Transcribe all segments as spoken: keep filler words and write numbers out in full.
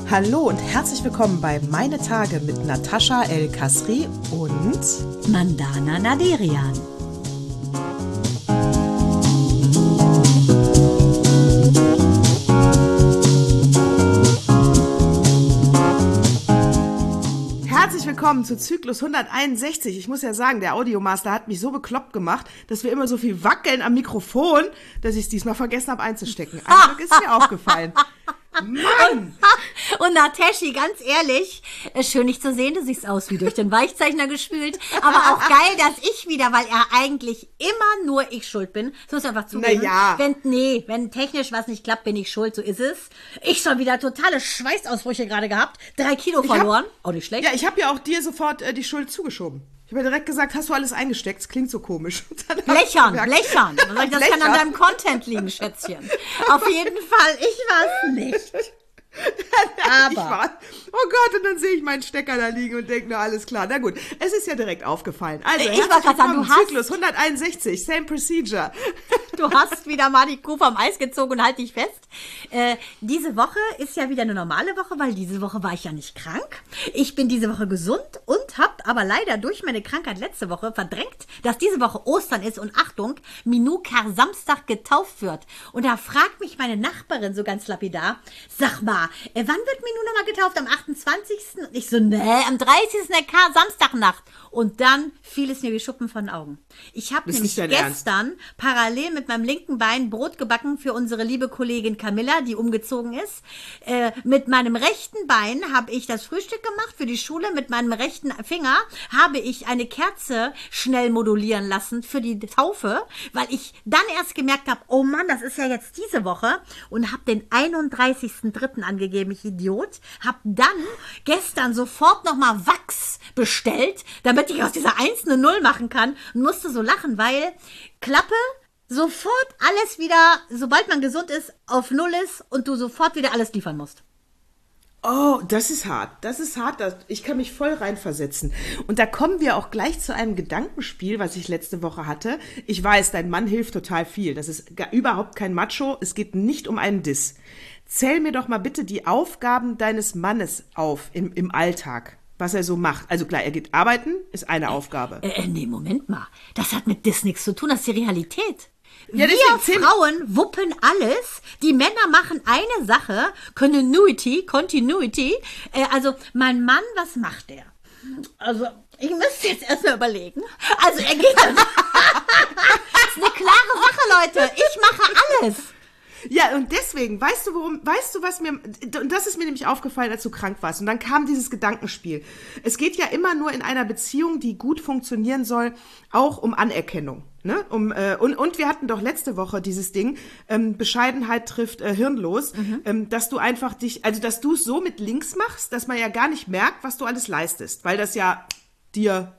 Hallo und herzlich willkommen bei Meine Tage mit Natascha El-Kasri und Mandana Naderian. Herzlich willkommen zu Zyklus hunderteinundsechzig. Ich muss ja sagen, der Audiomaster hat mich so bekloppt gemacht, dass wir immer so viel wackeln am Mikrofon, dass ich es diesmal vergessen habe einzustecken. Ein Glück ist mir aufgefallen. Mann! Und Nataschi, ganz ehrlich, schön dich zu sehen, du siehst aus wie durch den Weichzeichner gespült, aber auch geil, dass ich wieder, weil er eigentlich immer nur ich schuld bin, das muss ich einfach zugeben. Naja. Wenn, nee, wenn technisch was nicht klappt, bin ich schuld, so ist es. Ich schon wieder totale Schweißausbrüche gerade gehabt, drei Kilo verloren, auch nicht schlecht. Ja, ich habe ja auch dir sofort äh, die Schuld zugeschoben. Ich habe ja direkt gesagt, hast du alles eingesteckt? Das klingt so komisch. Blechern, blechern. Das Blechern. kann an deinem Content liegen, Schätzchen. Auf jeden Fall, ich war's nicht. Ich war, oh Gott, und dann sehe ich meinen Stecker da liegen und denke nur, alles klar. Na gut, es ist ja direkt aufgefallen. Also, Ich herzlich wollte gerade sagen, willkommen, du hast- Zyklus hunderteinundsechzig, same procedure. Du hast wieder mal die Kuh vom Eis gezogen und halt dich fest. Äh, diese Woche ist ja wieder eine normale Woche, weil diese Woche war ich ja nicht krank. Ich bin diese Woche gesund und habe aber leider durch meine Krankheit letzte Woche verdrängt, dass diese Woche Ostern ist und Achtung, Minukar Samstag getauft wird. Und da fragt mich meine Nachbarin so ganz lapidar, sag mal, äh, wann wird Minu nochmal getauft? Am achtundzwanzigsten? Und ich so, nee, am dreißigsten der Kar, Samstagnacht. Und dann fiel es mir wie Schuppen von den Augen. Ich habe Das ist nämlich nicht dein gestern parallel mit meinem linken Bein Brot gebacken für unsere liebe Kollegin Camilla, die umgezogen ist. Äh, mit meinem rechten Bein habe ich das Frühstück gemacht für die Schule. Mit meinem rechten Finger habe ich eine Kerze schnell modulieren lassen für die Taufe, weil ich dann erst gemerkt habe, oh Mann, das ist ja jetzt diese Woche und habe den einunddreißigsten dritten angegeben, ich Idiot. Habe dann gestern sofort nochmal Wachs bestellt, damit ich aus dieser eins eine null machen kann und musste so lachen, weil Klappe, sofort alles wieder, sobald man gesund ist, auf Null ist und du sofort wieder alles liefern musst. Oh, das ist hart. Das ist hart. Das, ich kann mich voll reinversetzen. Und da kommen wir auch gleich zu einem Gedankenspiel, was ich letzte Woche hatte. Ich weiß, dein Mann hilft total viel. Das ist gar, überhaupt kein Macho. Es geht nicht um einen Diss. Zähl mir doch mal bitte die Aufgaben deines Mannes auf im, im Alltag. Was er so macht. Also klar, er geht arbeiten, ist eine Aufgabe. Äh, nee, Moment mal. Das hat mit Dis nichts zu tun, das ist die Realität. Ja, Wir deswegen- Frauen wuppen alles. Die Männer machen eine Sache, Continuity, Continuity. Äh, also mein Mann, was macht er? Also ich müsste jetzt erstmal überlegen. Also er geht dann. Das ist eine klare Sache, Leute. Ich mache alles. Ja, und deswegen, weißt du, worum, weißt du, was mir, und das ist mir nämlich aufgefallen, als du krank warst. Und dann kam dieses Gedankenspiel. Es geht ja immer nur in einer Beziehung, die gut funktionieren soll, auch um Anerkennung. Ne? Um, äh, und, und wir hatten doch letzte Woche dieses Ding, ähm, Bescheidenheit trifft äh, hirnlos, mhm. ähm, dass du einfach dich, also dass du es so mit links machst, dass man ja gar nicht merkt, was du alles leistest. Weil das ja dir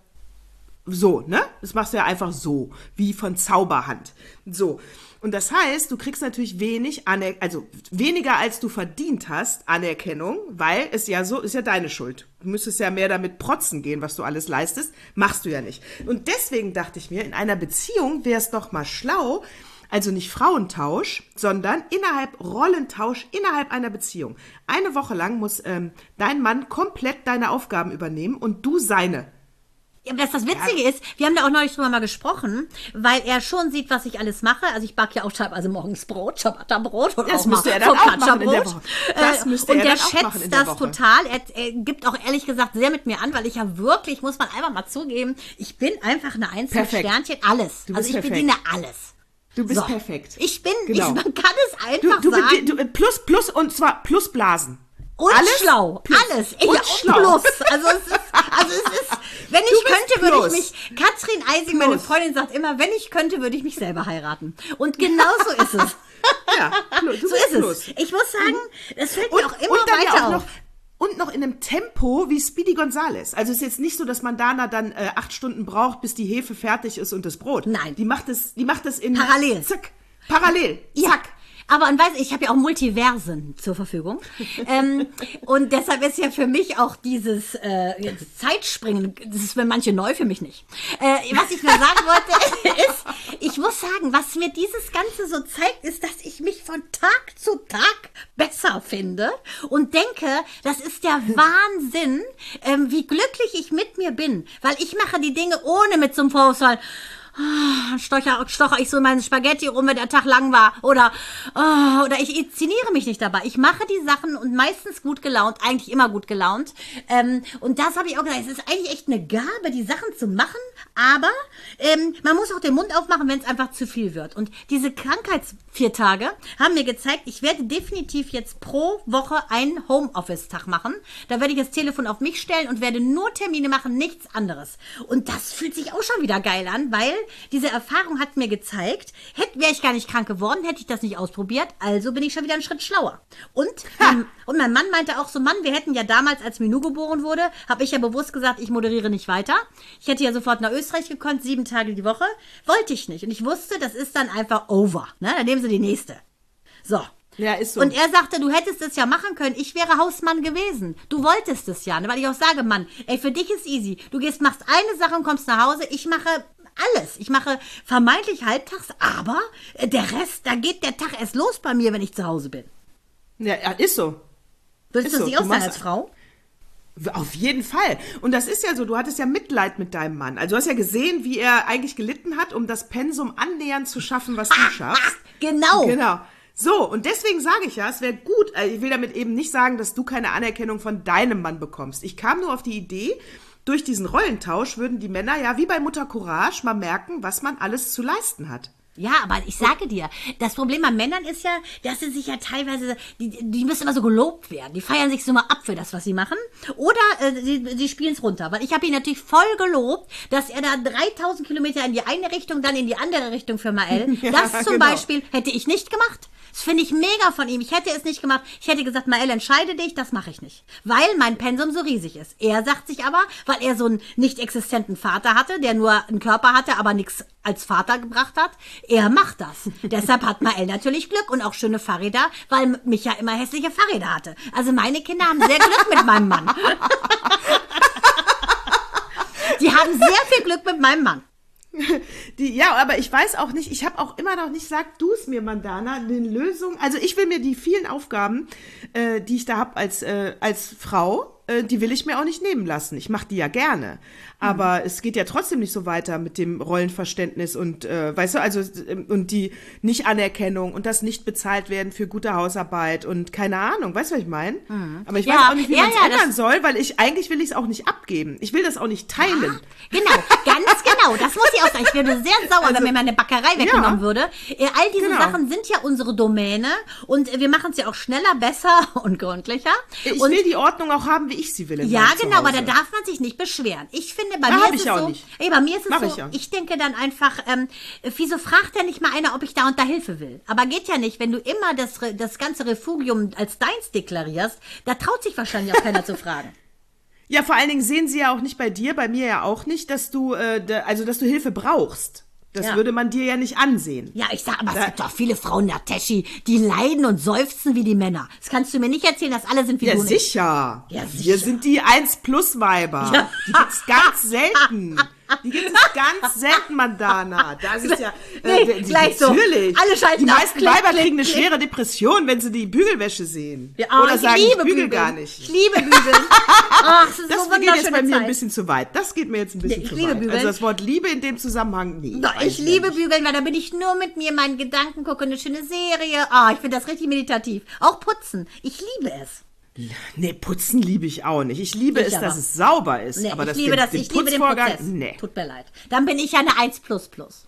so, ne? Das machst du ja einfach so, wie von Zauberhand. So. Und das heißt, du kriegst natürlich wenig, Aner- also weniger als du verdient hast, Anerkennung, weil es ja so, ist ja deine Schuld. Du müsstest ja mehr damit protzen gehen, was du alles leistest. Machst du ja nicht. Und deswegen dachte ich mir, in einer Beziehung wäre es doch mal schlau, also nicht Frauentausch, sondern innerhalb Rollentausch innerhalb einer Beziehung. Eine Woche lang muss ähm, dein Mann komplett deine Aufgaben übernehmen und du seine. Ja, aber das, das Witzige ist, wir haben da auch neulich drüber mal gesprochen, weil er schon sieht, was ich alles mache. Also ich backe ja auch teilweise morgens Brot, Ciabatta-Brot oder Das auch mal müsste er dann auch machen in der Focaccia-Brot. Woche. Das Äh, müsste Und er der dann auch schätzt machen in der das Woche. total. Er, er gibt auch ehrlich gesagt sehr mit mir an, weil ich ja wirklich, muss man einfach mal zugeben, ich bin einfach eine Eins mit Perfekt. Sternchen, alles. Du bist Also ich perfekt. bediene alles. Du bist So. perfekt. Ich bin, Genau. ich, man kann es einfach Du, du, sagen. du, plus, plus, und zwar plus Blasen. Und alles schlau, plus. alles. Und Ja, und schlau. plus. Also es ist, also es ist, wenn ich Du bist könnte, würde plus. ich mich, Katrin Eising, meine Plus. Freundin, sagt immer, wenn ich könnte, würde ich mich selber heiraten. Und genau so ist es. Ja, du So bist ist plus. es. Ich muss sagen, es fällt Und, mir auch immer und dann weiter ja auch auf. noch, und noch in einem Tempo wie Speedy Gonzales. Also es ist jetzt nicht so, dass Mandana dann äh, acht Stunden braucht, bis die Hefe fertig ist und das Brot. Nein. Die macht es, die macht es in Parallel. Zack. Parallel. Ja. Zack. Aber und weiß, ich habe ja auch Multiversen zur Verfügung. ähm, und deshalb ist ja für mich auch dieses äh, jetzt Zeitspringen, das ist für manche neu, für mich nicht. Äh, was ich nur sagen wollte, ist, ich muss sagen, was mir dieses Ganze so zeigt, ist, dass ich mich von Tag zu Tag besser finde und denke, das ist der Wahnsinn, ähm, wie glücklich ich mit mir bin, weil ich mache die Dinge ohne mit so einem Vorwurfsfall. Stocher, stocher ich so in meinen Spaghetti rum, wenn der Tag lang war. Oder, oh, oder ich inszeniere mich nicht dabei. Ich mache die Sachen und meistens gut gelaunt, eigentlich immer gut gelaunt. Ähm, und das habe ich auch gesagt, es ist eigentlich echt eine Gabe, die Sachen zu machen, aber ähm, man muss auch den Mund aufmachen, wenn es einfach zu viel wird. Und diese Krankheitsvier Tage haben mir gezeigt, ich werde definitiv jetzt pro Woche einen Homeoffice-Tag machen. Da werde ich das Telefon auf mich stellen und werde nur Termine machen, nichts anderes. Und das fühlt sich auch schon wieder geil an, weil diese Erfahrung hat mir gezeigt, hätte, wäre ich gar nicht krank geworden, hätte ich das nicht ausprobiert, also bin ich schon wieder einen Schritt schlauer. Und, mein, und mein Mann meinte auch so, Mann, wir hätten ja damals, als Minou geboren wurde, habe ich ja bewusst gesagt, ich moderiere nicht weiter. Ich hätte ja sofort nach Österreich gekonnt, sieben Tage die Woche. Wollte ich nicht. Und ich wusste, das ist dann einfach over. Ne? Dann nehmen sie die nächste. So. Ja, ist so. Und er sagte, du hättest es ja machen können. Ich wäre Hausmann gewesen. Du wolltest es ja. Ne? Weil ich auch sage, Mann, ey, für dich ist easy. Du gehst, machst eine Sache und kommst nach Hause. Ich mache alles. Ich mache vermeintlich halbtags, aber der Rest, da geht der Tag erst los bei mir, wenn ich zu Hause bin. Ja, ist so. Würdest du das so. nicht auch Du sagen machst- als Frau? Auf jeden Fall. Und das ist ja so, du hattest ja Mitleid mit deinem Mann. Also du hast ja gesehen, wie er eigentlich gelitten hat, um das Pensum annähernd zu schaffen, was du schaffst. Genau. Genau. So, und deswegen sage ich ja, es wäre gut, also ich will damit eben nicht sagen, dass du keine Anerkennung von deinem Mann bekommst. Ich kam nur auf die Idee, durch diesen Rollentausch würden die Männer ja wie bei Mutter Courage mal merken, was man alles zu leisten hat. Ja, aber ich sage dir, das Problem an Männern ist ja, dass sie sich ja teilweise, die, die müssen immer so gelobt werden. Die feiern sich so mal ab für das, was sie machen. Oder äh, sie, sie spielen es runter. Weil ich habe ihn natürlich voll gelobt, dass er da dreitausend Kilometer in die eine Richtung, dann in die andere Richtung für Mael. Ja, Das zum genau. Beispiel hätte ich nicht gemacht. Das finde ich mega von ihm. Ich hätte es nicht gemacht. Ich hätte gesagt, Mael, entscheide dich, das mache ich nicht. Weil mein Pensum so riesig ist. Er sagt sich aber, weil er so einen nicht existenten Vater hatte, der nur einen Körper hatte, aber nichts als Vater gebracht hat, er macht das. Deshalb hat Mael natürlich Glück und auch schöne Fahrräder, weil Micha immer hässliche Fahrräder hatte. Also meine Kinder haben sehr Glück mit meinem Mann. Die haben sehr viel Glück mit meinem Mann. Die, ja, aber ich weiß auch nicht, ich habe auch immer noch nicht, sag du es mir, Mandana, eine Lösung. Also ich will mir die vielen Aufgaben, äh, die ich da habe als, äh, als Frau, äh, die will ich mir auch nicht nehmen lassen. Ich mache die ja gerne. Aber mhm. es geht ja trotzdem nicht so weiter mit dem Rollenverständnis und, äh, weißt du, also äh, und die Nicht-Anerkennung und das nicht bezahlt werden für gute Hausarbeit und keine Ahnung, weißt du, was ich meine? Mhm. Aber ich Ja, weiß auch nicht, wie ja, man es ja, ändern das- soll, weil ich, eigentlich will ich es auch nicht abgeben. Ich will das auch nicht teilen. Genau, ganz genau. Das muss ich auch sagen. Ich würde sehr sauer, Also, wenn mir meine Backerei weggenommen ja. würde. Äh, All diese Genau. Sachen sind ja unsere Domäne und äh, wir machen es ja auch schneller, besser und gründlicher. Ich und will die Ordnung auch haben, wie ich sie will. in ja, meinem genau, aber da Zuhause. darf man sich nicht beschweren. Ich finde, bei Ja, mir hab ist ich es auch so, nicht. ey, bei mir ist es Mach so, ich ja. ich denke dann einfach, ähm, wieso fragt denn nicht mal einer, ob ich da und da Hilfe will? Aber geht ja nicht, wenn du immer das, Re- das ganze Refugium als deins deklarierst, da traut sich wahrscheinlich auch keiner zu fragen. Ja, vor allen Dingen sehen sie ja auch nicht bei dir, bei mir ja auch nicht, dass du, äh, da, also dass du Hilfe brauchst. Das Ja. würde man dir ja nicht ansehen. Ja, ich sag, aber es gibt doch viele Frauen, Nateshi, die leiden und seufzen wie die Männer. Das kannst du mir nicht erzählen, dass alle sind wie Ja, du nicht. sicher. Ja, Wir sicher. sind die eins plus Weiber. Ja. Die gibt's ganz selten. Die gibt es ganz selten, Mandana. Das ist ja Nee, äh, die, gleich so. natürlich. Alle schalten Die ab. meisten Klick, Weiber klick, kriegen eine klick. schwere Depression, wenn sie die Bügelwäsche sehen. Ja, oh, Oder ich sagen, liebe ich bügel Bügeln. gar nicht. Ich liebe Bügeln. Ach, das ist Das so geht jetzt wunderschöne bei mir Zeit. ein bisschen zu weit. Das geht mir jetzt ein bisschen Ich zu liebe weit. Bügeln. Also das Wort Liebe in dem Zusammenhang, nee. Doch, weiß ich ja liebe nicht. Bügeln, weil da bin ich nur mit mir, meinen Gedanken, gucke eine schöne Serie. Ah, ich finde das richtig meditativ. Auch putzen. Ich liebe es. Nee, putzen liebe ich auch nicht. Ich liebe Ich es, aber. dass es sauber ist. Nee, aber ich das, liebe den, das, den ich liebe den Putzvorgang, Prozess. nee. Tut mir leid. Dann bin ich ja eine eins plus plus.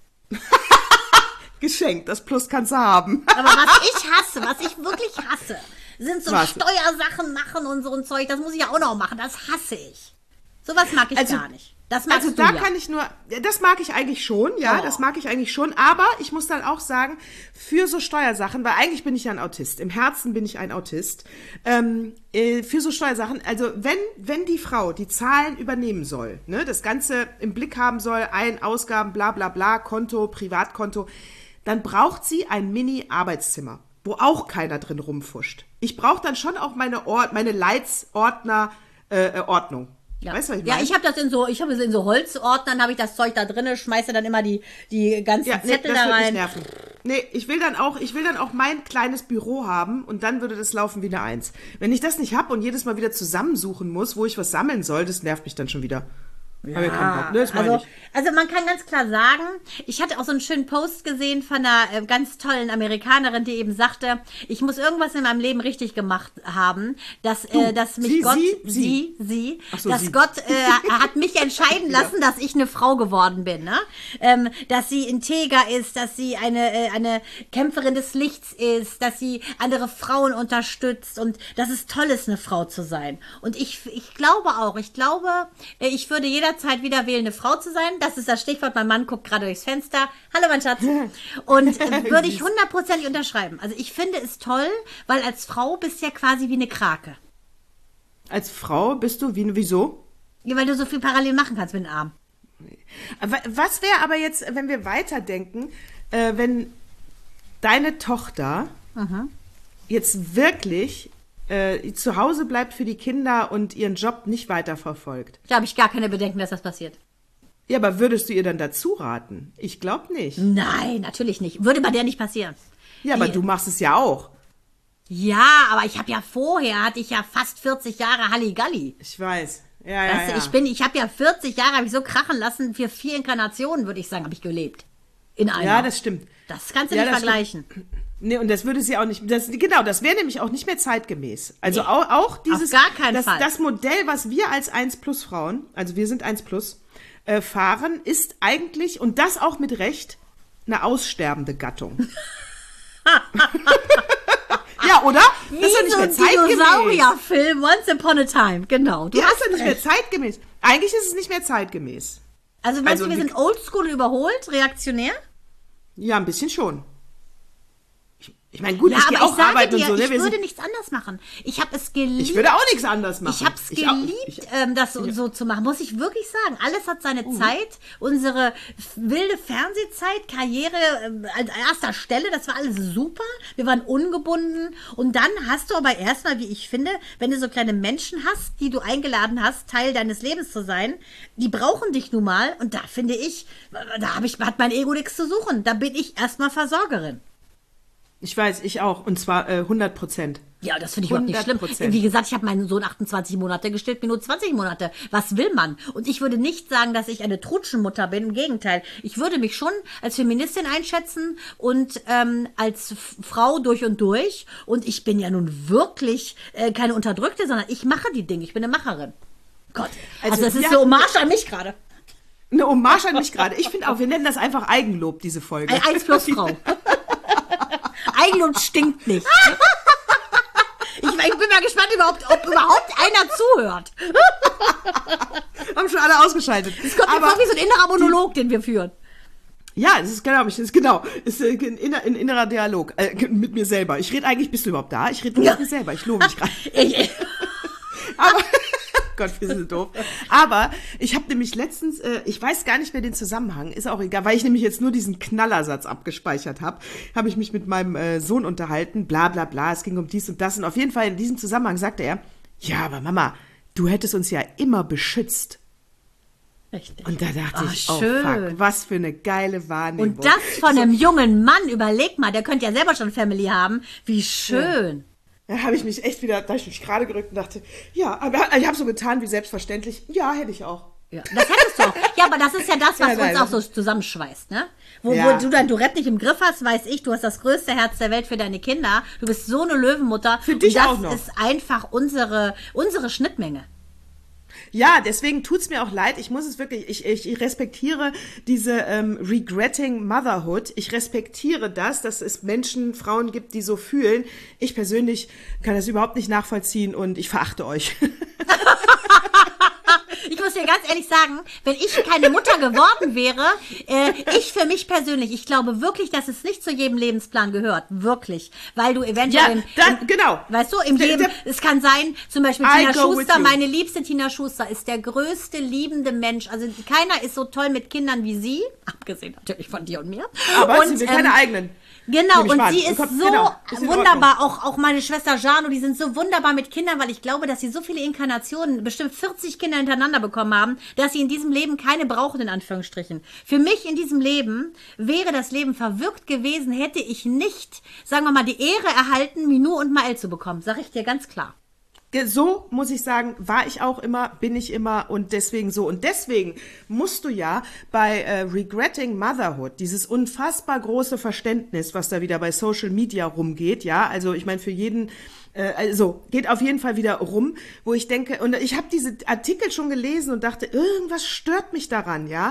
Geschenkt, das Plus kannst du haben. Aber was ich hasse, was ich wirklich hasse, sind so Was? Steuersachen machen und so ein Zeug. Das muss ich ja auch noch machen. Das hasse ich. Sowas mag ich Also- gar nicht. Das magst Also du da ja. kann ich nur, ja, das mag ich eigentlich schon, ja, Oh. das mag ich eigentlich schon, aber ich muss dann auch sagen, für so Steuersachen, weil eigentlich bin ich ja ein Autist, im Herzen bin ich ein Autist, ähm, äh, für so Steuersachen, also wenn, wenn die Frau die Zahlen übernehmen soll, ne, das Ganze im Blick haben soll, Ein-, Ausgaben, bla bla bla, Konto, Privatkonto, dann braucht sie ein Mini-Arbeitszimmer, wo auch keiner drin rumfuscht. Ich brauche dann schon auch meine, Ord meine Leitsordner, äh, Ordnung. Ja. Weißt du, was ich ja, meine? ich habe das in so, ich habe es in so Holzordnern, habe ich das Zeug da drinne, schmeiße dann immer die, die ganzen Ja, nee, Zettel das da wird mich rein. nerven. Nee, ich will dann auch, ich will dann auch mein kleines Büro haben und dann würde das laufen wie eine Eins. Wenn ich das nicht hab und jedes Mal wieder zusammensuchen muss, wo ich was sammeln soll, das nervt mich dann schon wieder. Ja, Bock, ne? Das meine Also, ich. also man kann ganz klar sagen, ich hatte auch so einen schönen Post gesehen von einer äh, ganz tollen Amerikanerin, die eben sagte, ich muss irgendwas in meinem Leben richtig gemacht haben, dass, äh, dass mich sie, Gott, sie, sie, sie, Ach so, dass sie. Gott äh, hat mich entscheiden lassen, dass ich eine Frau geworden bin, ne? Ähm, dass sie integer ist, dass sie eine, äh, eine Kämpferin des Lichts ist, dass sie andere Frauen unterstützt und dass es toll ist, eine Frau zu sein. Und ich, ich glaube auch, ich glaube, äh, ich würde jederzeit wieder wählen, eine Frau zu sein. Das ist das Stichwort. Mein Mann guckt gerade durchs Fenster. Hallo, mein Schatz. Und äh, würde ich hundertprozentig unterschreiben. Also ich finde es toll, weil als Frau bist du ja quasi wie eine Krake. Als Frau bist du wie, wieso? Ja, weil du so viel parallel machen kannst mit dem Arm. Was wäre aber jetzt, wenn wir weiterdenken, äh, wenn deine Tochter Mhm. jetzt wirklich äh, zu Hause bleibt für die Kinder und ihren Job nicht weiterverfolgt? Da habe ich gar keine Bedenken, dass das passiert. Ja, aber würdest du ihr dann dazu raten? Ich glaube nicht. Nein, natürlich nicht. Würde bei der nicht passieren. Ja, aber Die- du machst es ja auch. Ja, aber ich habe ja vorher, hatte ich ja fast vierzig Jahre Halligalli. Ich weiß. Ja, ja, Weißt du, ja. ich bin, ich habe ja vierzig Jahre, habe ich so krachen lassen, für vier Inkarnationen, würde ich sagen, habe ich gelebt. In einer. Ja, das stimmt. Das kannst du Ja, nicht das vergleichen. Nee, und das würde sie auch nicht, das, genau, das wäre nämlich auch nicht mehr zeitgemäß. Also Nee, auch, auch dieses, gar keinen das, Fall. das Modell, was wir als eins Plus Frauen, also wir sind eins Plus, äh, fahren, ist eigentlich, und das auch mit Recht, eine aussterbende Gattung. Ja, oder? Wie Das ist doch nicht so mehr ein zeitgemäß. Dinosaurierfilm, Once Upon a Time, genau. Du Ja, hast ist doch nicht mehr recht. zeitgemäß. Eigentlich ist es nicht mehr zeitgemäß. Also meinst Also du, wir die- sind oldschool überholt, reaktionär? Ja, ein bisschen schon. Ich, ich meine, gut, Ja, ich gehe aber ich auch sage arbeiten dir, und so. Ne? ich Wir würde sind, nichts anders machen. Ich habe es geliebt. ich würde auch nichts anders machen. Ich habe es auch- geliebt, ich- ähm, das so, so zu machen, muss ich wirklich sagen. Alles hat seine Zeit. Unsere f- wilde Fernsehzeit, Karriere ähm, an erster Stelle, das war alles super. Wir waren ungebunden. Und dann hast du aber erstmal, wie ich finde, wenn du so kleine Menschen hast, die du eingeladen hast, Teil deines Lebens zu sein, die brauchen dich nun mal. Und da finde ich, da hab ich, hat mein Ego nichts zu suchen. Da bin ich erstmal Versorgerin. Ich weiß, ich auch. Und zwar äh, hundert Prozent. Ja, das finde ich überhaupt nicht schlimm. hundert Prozent. Wie gesagt, ich habe meinen Sohn achtundzwanzig Monate gestillt, mir nur zwanzig Monate. Was will man? Und ich würde nicht sagen, dass ich eine Trutschenmutter bin. Im Gegenteil. Ich würde mich schon als Feministin einschätzen und ähm, als F Frau durch und durch. Und ich bin ja nun wirklich äh, keine Unterdrückte, sondern ich mache die Dinge. Ich bin eine Macherin. Gott, also, Also das ist wir so hatten- Hommage an mich gerade. Eine Hommage an mich gerade. Ich finde auch, wir nennen das einfach Eigenlob, diese Folge. Ein Eins plus Frau. Eigenlob stinkt nicht. Ich, ich bin mal gespannt, überhaupt, ob überhaupt einer zuhört. Haben schon alle ausgeschaltet. Es kommt mir Aber vor wie so ein innerer Monolog, den wir führen. ja, es ist genau, es ist genau, es ist äh, ein, inner, ein innerer Dialog äh, mit mir selber. Ich rede eigentlich, bist du überhaupt da? Ich rede Ja. mit mir selber. Ich lobe mich gerade. Ich, Aber Gott, wir sind doof. Aber ich habe nämlich letztens, äh, ich weiß gar nicht mehr den Zusammenhang, ist auch egal, weil ich nämlich jetzt nur diesen Knallersatz abgespeichert habe, habe ich mich mit meinem äh, Sohn unterhalten, bla bla bla, es ging um dies und das und auf jeden Fall in diesem Zusammenhang sagte er, ja, aber Mama, du hättest uns ja immer beschützt. Richtig. Und da dachte Ah, ich, oh schön. fuck, was für eine geile Wahrnehmung. Und das von einem jungen Mann, überleg mal, der könnte ja selber schon Family haben. Wie schön. Da habe ich mich echt wieder, da habe ich mich gerade gerückt und dachte, ja, aber ich habe so getan wie selbstverständlich. Ja, hätte ich auch. Ja, das hättest du auch. Ja, aber das ist ja das, was Ja, nein, uns auch das- so zusammenschweißt, ne? Wo, Ja. wo du dein Tourette nicht im Griff hast, weiß ich, du hast das größte Herz der Welt für deine Kinder. Du bist so eine Löwenmutter. Für dich und das auch noch. ist einfach unsere, unsere Schnittmenge. Ja, deswegen tut's mir auch leid. Ich muss es wirklich, ich, ich, ich respektiere diese ähm, regretting Motherhood. Ich respektiere das, dass es Menschen, Frauen gibt, die so fühlen. Ich persönlich kann das überhaupt nicht nachvollziehen und ich verachte euch. Ich muss dir ganz ehrlich sagen, wenn ich keine Mutter geworden wäre, äh, ich für mich persönlich, ich glaube wirklich, dass es nicht zu jedem Lebensplan gehört. Wirklich. Weil du eventuell, ja, im, dann, im, genau. weißt du, im Leben, es kann sein, zum Beispiel I Tina Schuster, you. meine liebste Tina Schuster, ist der größte liebende Mensch. Also keiner ist so toll mit Kindern wie sie, abgesehen natürlich von dir und mir. Aber und, sie will keine ähm, eigenen. Genau, Nehme ich und mal an. sie ist Kommt- so genau, ist in wunderbar, auch, auch meine Schwester Jano, die sind so wunderbar mit Kindern, weil ich glaube, dass sie so viele Inkarnationen, bestimmt vierzig Kinder hintereinander bekommen haben, dass sie in diesem Leben keine brauchen, in Anführungsstrichen. Für mich in diesem Leben wäre das Leben verwirkt gewesen, hätte ich nicht, sagen wir mal, die Ehre erhalten, Minou und Mael zu bekommen, sag ich dir ganz klar. So muss ich sagen, war ich auch immer, bin ich immer und deswegen so. Und deswegen musst du ja bei äh, Regretting Motherhood, dieses unfassbar große Verständnis, was da wieder bei Social Media rumgeht, ja, also ich meine für jeden, äh, also geht auf jeden Fall wieder rum, wo ich denke, und ich habe diese Artikel schon gelesen und dachte, irgendwas stört mich daran, ja.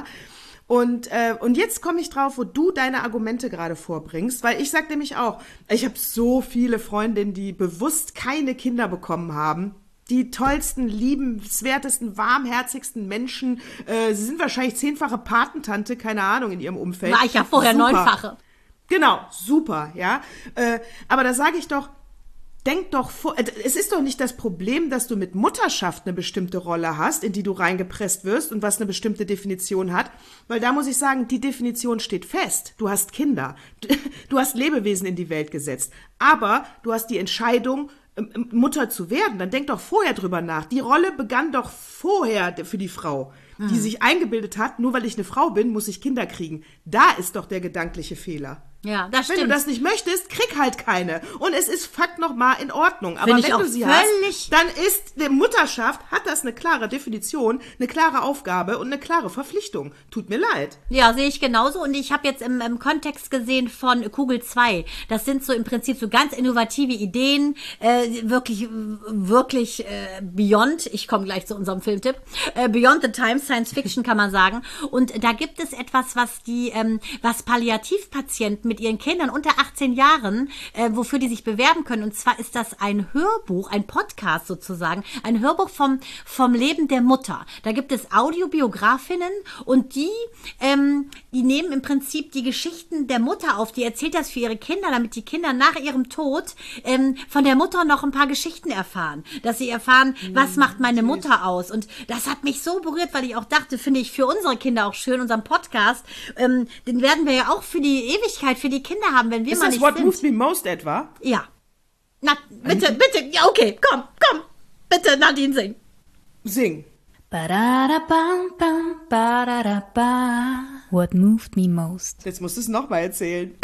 Und äh, und jetzt komme ich drauf, wo du deine Argumente gerade vorbringst, weil ich sag nämlich auch, ich habe so viele Freundinnen, die bewusst keine Kinder bekommen haben, die tollsten, liebenswertesten, warmherzigsten Menschen, äh, sie sind wahrscheinlich zehnfache Patentante, keine Ahnung, in ihrem Umfeld. War ich ja vorher Super. neunfache. Genau, super, ja. Äh, aber da sage ich doch, denk doch vor, es ist doch nicht das Problem, dass du mit Mutterschaft eine bestimmte Rolle hast, in die du reingepresst wirst und was eine bestimmte Definition hat, weil da muss ich sagen, die Definition steht fest. Du hast Kinder, du hast Lebewesen in die Welt gesetzt, aber du hast die Entscheidung, Mutter zu werden. Dann denk doch vorher drüber nach. Die Rolle begann doch vorher für die Frau, die sich eingebildet hat, nur weil ich eine Frau bin, muss ich Kinder kriegen. Da ist doch der gedankliche Fehler. Ja, das Wenn stimmt. du das nicht möchtest, krieg halt keine. Und es ist Fakt nochmal in Ordnung. Aber Find ich wenn auch du sie völlig- hast, dann ist die Mutterschaft, hat das eine klare Definition, eine klare Aufgabe und eine klare Verpflichtung. Tut mir leid. Ja, sehe ich genauso. Und ich habe jetzt im, im Kontext gesehen von Kugel zwei. Das sind so im Prinzip so ganz innovative Ideen, äh, wirklich, wirklich äh, beyond, ich komme gleich zu unserem Filmtipp, äh, beyond the time, Science Fiction kann man sagen. Und da gibt es etwas, was die, ähm, was Palliativpatienten mit ihren Kindern unter achtzehn Jahren, äh, wofür die sich bewerben können. Und zwar ist das ein Hörbuch, ein Podcast sozusagen, ein Hörbuch vom, vom Leben der Mutter. Da gibt es Audiobiografinnen und die, ähm, die nehmen im Prinzip die Geschichten der Mutter auf. Die erzählt das für ihre Kinder, damit die Kinder nach ihrem Tod ähm, von der Mutter noch ein paar Geschichten erfahren. Dass sie erfahren, was macht meine Mutter aus. Und das hat mich so berührt, weil ich auch dachte, finde ich für unsere Kinder auch schön, unseren Podcast, ähm, den werden wir ja auch für die Ewigkeit, für die Kinder haben, wenn wir Ist mal das nicht What sind. Moved Me Most etwa? Ja. Na, bitte, bitte, ja, okay, komm, komm. Bitte, Nadine, sing. Sing. Ba-da-da-bam, bam, ba-da-da-ba. What moved me most? Jetzt musst du es nochmal erzählen.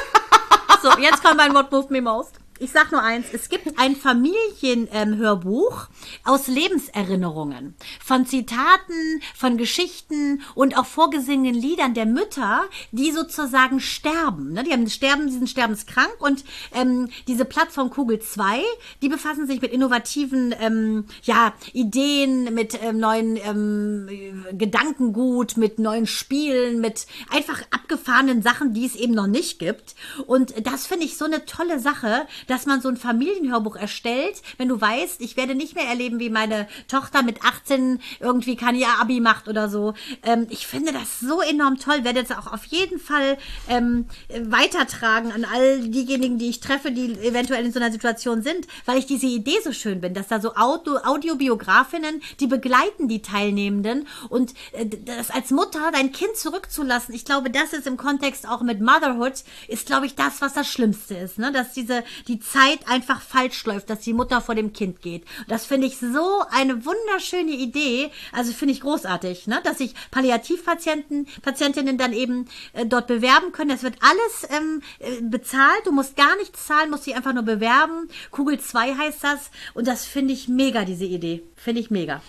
So, jetzt kommt mein What Moved Me Most. Ich sag nur eins, es gibt ein Familienhörbuch ähm, aus Lebenserinnerungen, von Zitaten, von Geschichten und auch vorgesingenen Liedern der Mütter, die sozusagen sterben. Ne? Die haben sterben, die sind sterbenskrank und ähm, diese Plattform Kugel zwei, die befassen sich mit innovativen ähm, ja, Ideen, mit ähm, neuen ähm, Gedankengut, mit neuen Spielen, mit einfach abgefahrenen Sachen, die es eben noch nicht gibt. Und das finde ich so eine tolle Sache, dass man so ein Familienhörbuch erstellt, wenn du weißt, ich werde nicht mehr erleben, wie meine Tochter mit achtzehn irgendwie kann ihr Abi macht oder so. Ähm, ich finde das so enorm toll, werde das auch auf jeden Fall ähm, weitertragen an all diejenigen, die ich treffe, die eventuell in so einer Situation sind, weil ich diese Idee so schön bin, dass da so Audio, Audiobiografinnen, die begleiten die Teilnehmenden und äh, das als Mutter dein Kind zurückzulassen, ich glaube, das ist im Kontext auch mit Motherhood, ist glaube ich das, was das Schlimmste ist, ne? Dass diese die Zeit einfach falsch läuft, dass die Mutter vor dem Kind geht. Und das finde ich so eine wunderschöne Idee, also finde ich großartig, ne? Dass sich Palliativpatienten, Patientinnen dann eben äh, dort bewerben können. Das wird alles ähm, äh, bezahlt, du musst gar nichts zahlen, musst dich einfach nur bewerben. Kugel zwei heißt das und das finde ich mega, diese Idee. Finde ich mega.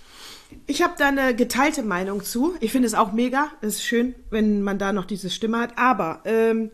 Ich habe da eine geteilte Meinung zu. Ich finde es auch mega. Es ist schön, wenn man da noch diese Stimme hat. Aber ähm,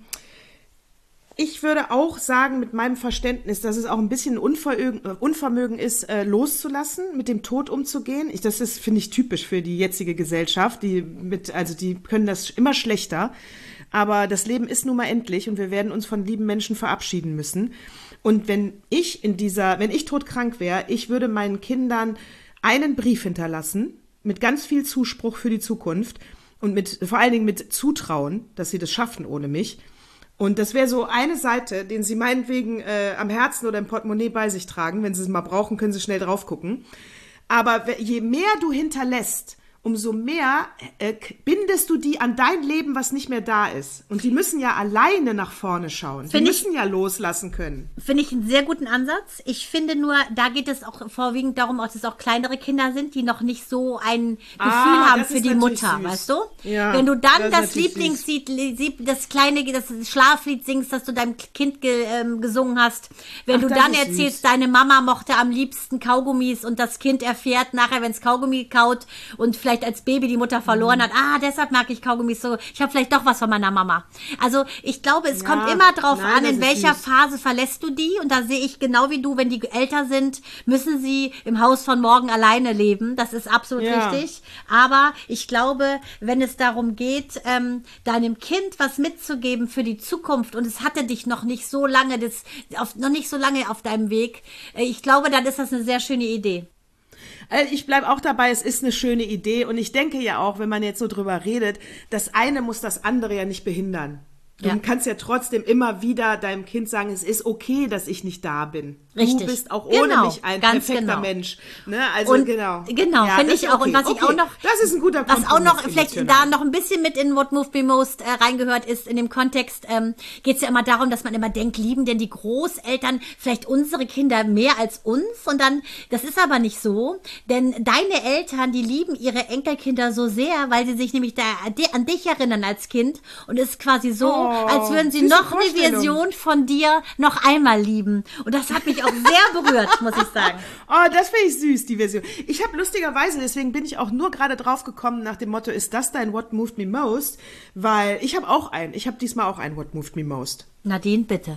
ich würde auch sagen, mit meinem Verständnis, dass es auch ein bisschen Unvermögen, Unvermögen ist, äh, loszulassen, mit dem Tod umzugehen. Ich, das ist, finde ich, typisch für die jetzige Gesellschaft. Die mit, also die können das immer schlechter. Aber das Leben ist nun mal endlich und wir werden uns von lieben Menschen verabschieden müssen. Und wenn ich in dieser, wenn ich todkrank wäre, ich würde meinen Kindern einen Brief hinterlassen, mit ganz viel Zuspruch für die Zukunft und mit vor allen Dingen mit Zutrauen, dass sie das schaffen ohne mich. Und das wäre so eine Seite, den sie meinetwegen äh, am Herzen oder im Portemonnaie bei sich tragen. Wenn sie es mal brauchen, können sie schnell drauf gucken. Aber je mehr du hinterlässt, umso mehr äh, bindest du die an dein Leben, was nicht mehr da ist. Und die müssen ja alleine nach vorne schauen. Die müssen ich, ja loslassen können. Finde ich einen sehr guten Ansatz. Ich finde nur, da geht es auch vorwiegend darum, dass es auch kleinere Kinder sind, die noch nicht so ein Gefühl ah, haben für die Mutter, süß. Weißt du? Ja, wenn du dann das, das Lieblingslied, das kleine, das Schlaflied singst, das du deinem Kind ge, ähm, gesungen hast, wenn Ach, du dann erzählst, süß. Deine Mama mochte am liebsten Kaugummis und das Kind erfährt nachher, wenn es Kaugummi kaut und vielleicht als Baby die Mutter verloren hat, ah, deshalb mag ich Kaugummis so, ich habe vielleicht doch was von meiner Mama. Also ich glaube, es ja, kommt immer drauf nein, an, in welcher süß. Phase verlässt du die, und da sehe ich genau wie du, wenn die älter sind, müssen sie im Haus von morgen alleine leben, das ist absolut ja. richtig, aber ich glaube, wenn es darum geht, ähm, deinem Kind was mitzugeben für die Zukunft, und es hatte dich noch nicht so lange, das, auf, noch nicht so lange auf deinem Weg, äh, ich glaube, dann ist das eine sehr schöne Idee. Ich bleibe auch dabei, es ist eine schöne Idee, und ich denke ja auch, wenn man jetzt so drüber redet, das eine muss das andere ja nicht behindern. Du ja. kannst ja trotzdem immer wieder deinem Kind sagen, es ist okay, dass ich nicht da bin. Richtig. Du bist auch ohne genau. mich ein Ganz perfekter genau. Mensch. Ne? Also und, genau. Genau, ja, finde ich auch. Okay. Und was okay. ich auch noch, das ist ein guter was auch noch vielleicht emotional. da noch ein bisschen mit in What Moved Me Most äh, reingehört ist, in dem Kontext ähm, geht es ja immer darum, dass man immer denkt, lieben denn die Großeltern vielleicht unsere Kinder mehr als uns? Und dann, das ist aber nicht so, denn deine Eltern, die lieben ihre Enkelkinder so sehr, weil sie sich nämlich da an dich erinnern als Kind, und es ist quasi so, oh, als würden sie noch eine Version von dir noch einmal lieben. Und das hat mich auch sehr berührt, muss ich sagen. Oh, das finde ich süß, die Version. Ich habe lustigerweise, deswegen bin ich auch nur gerade drauf gekommen nach dem Motto, ist das dein What Moved Me Most? Weil ich habe auch einen. Ich habe diesmal auch einen What Moved Me Most. Nadine, bitte.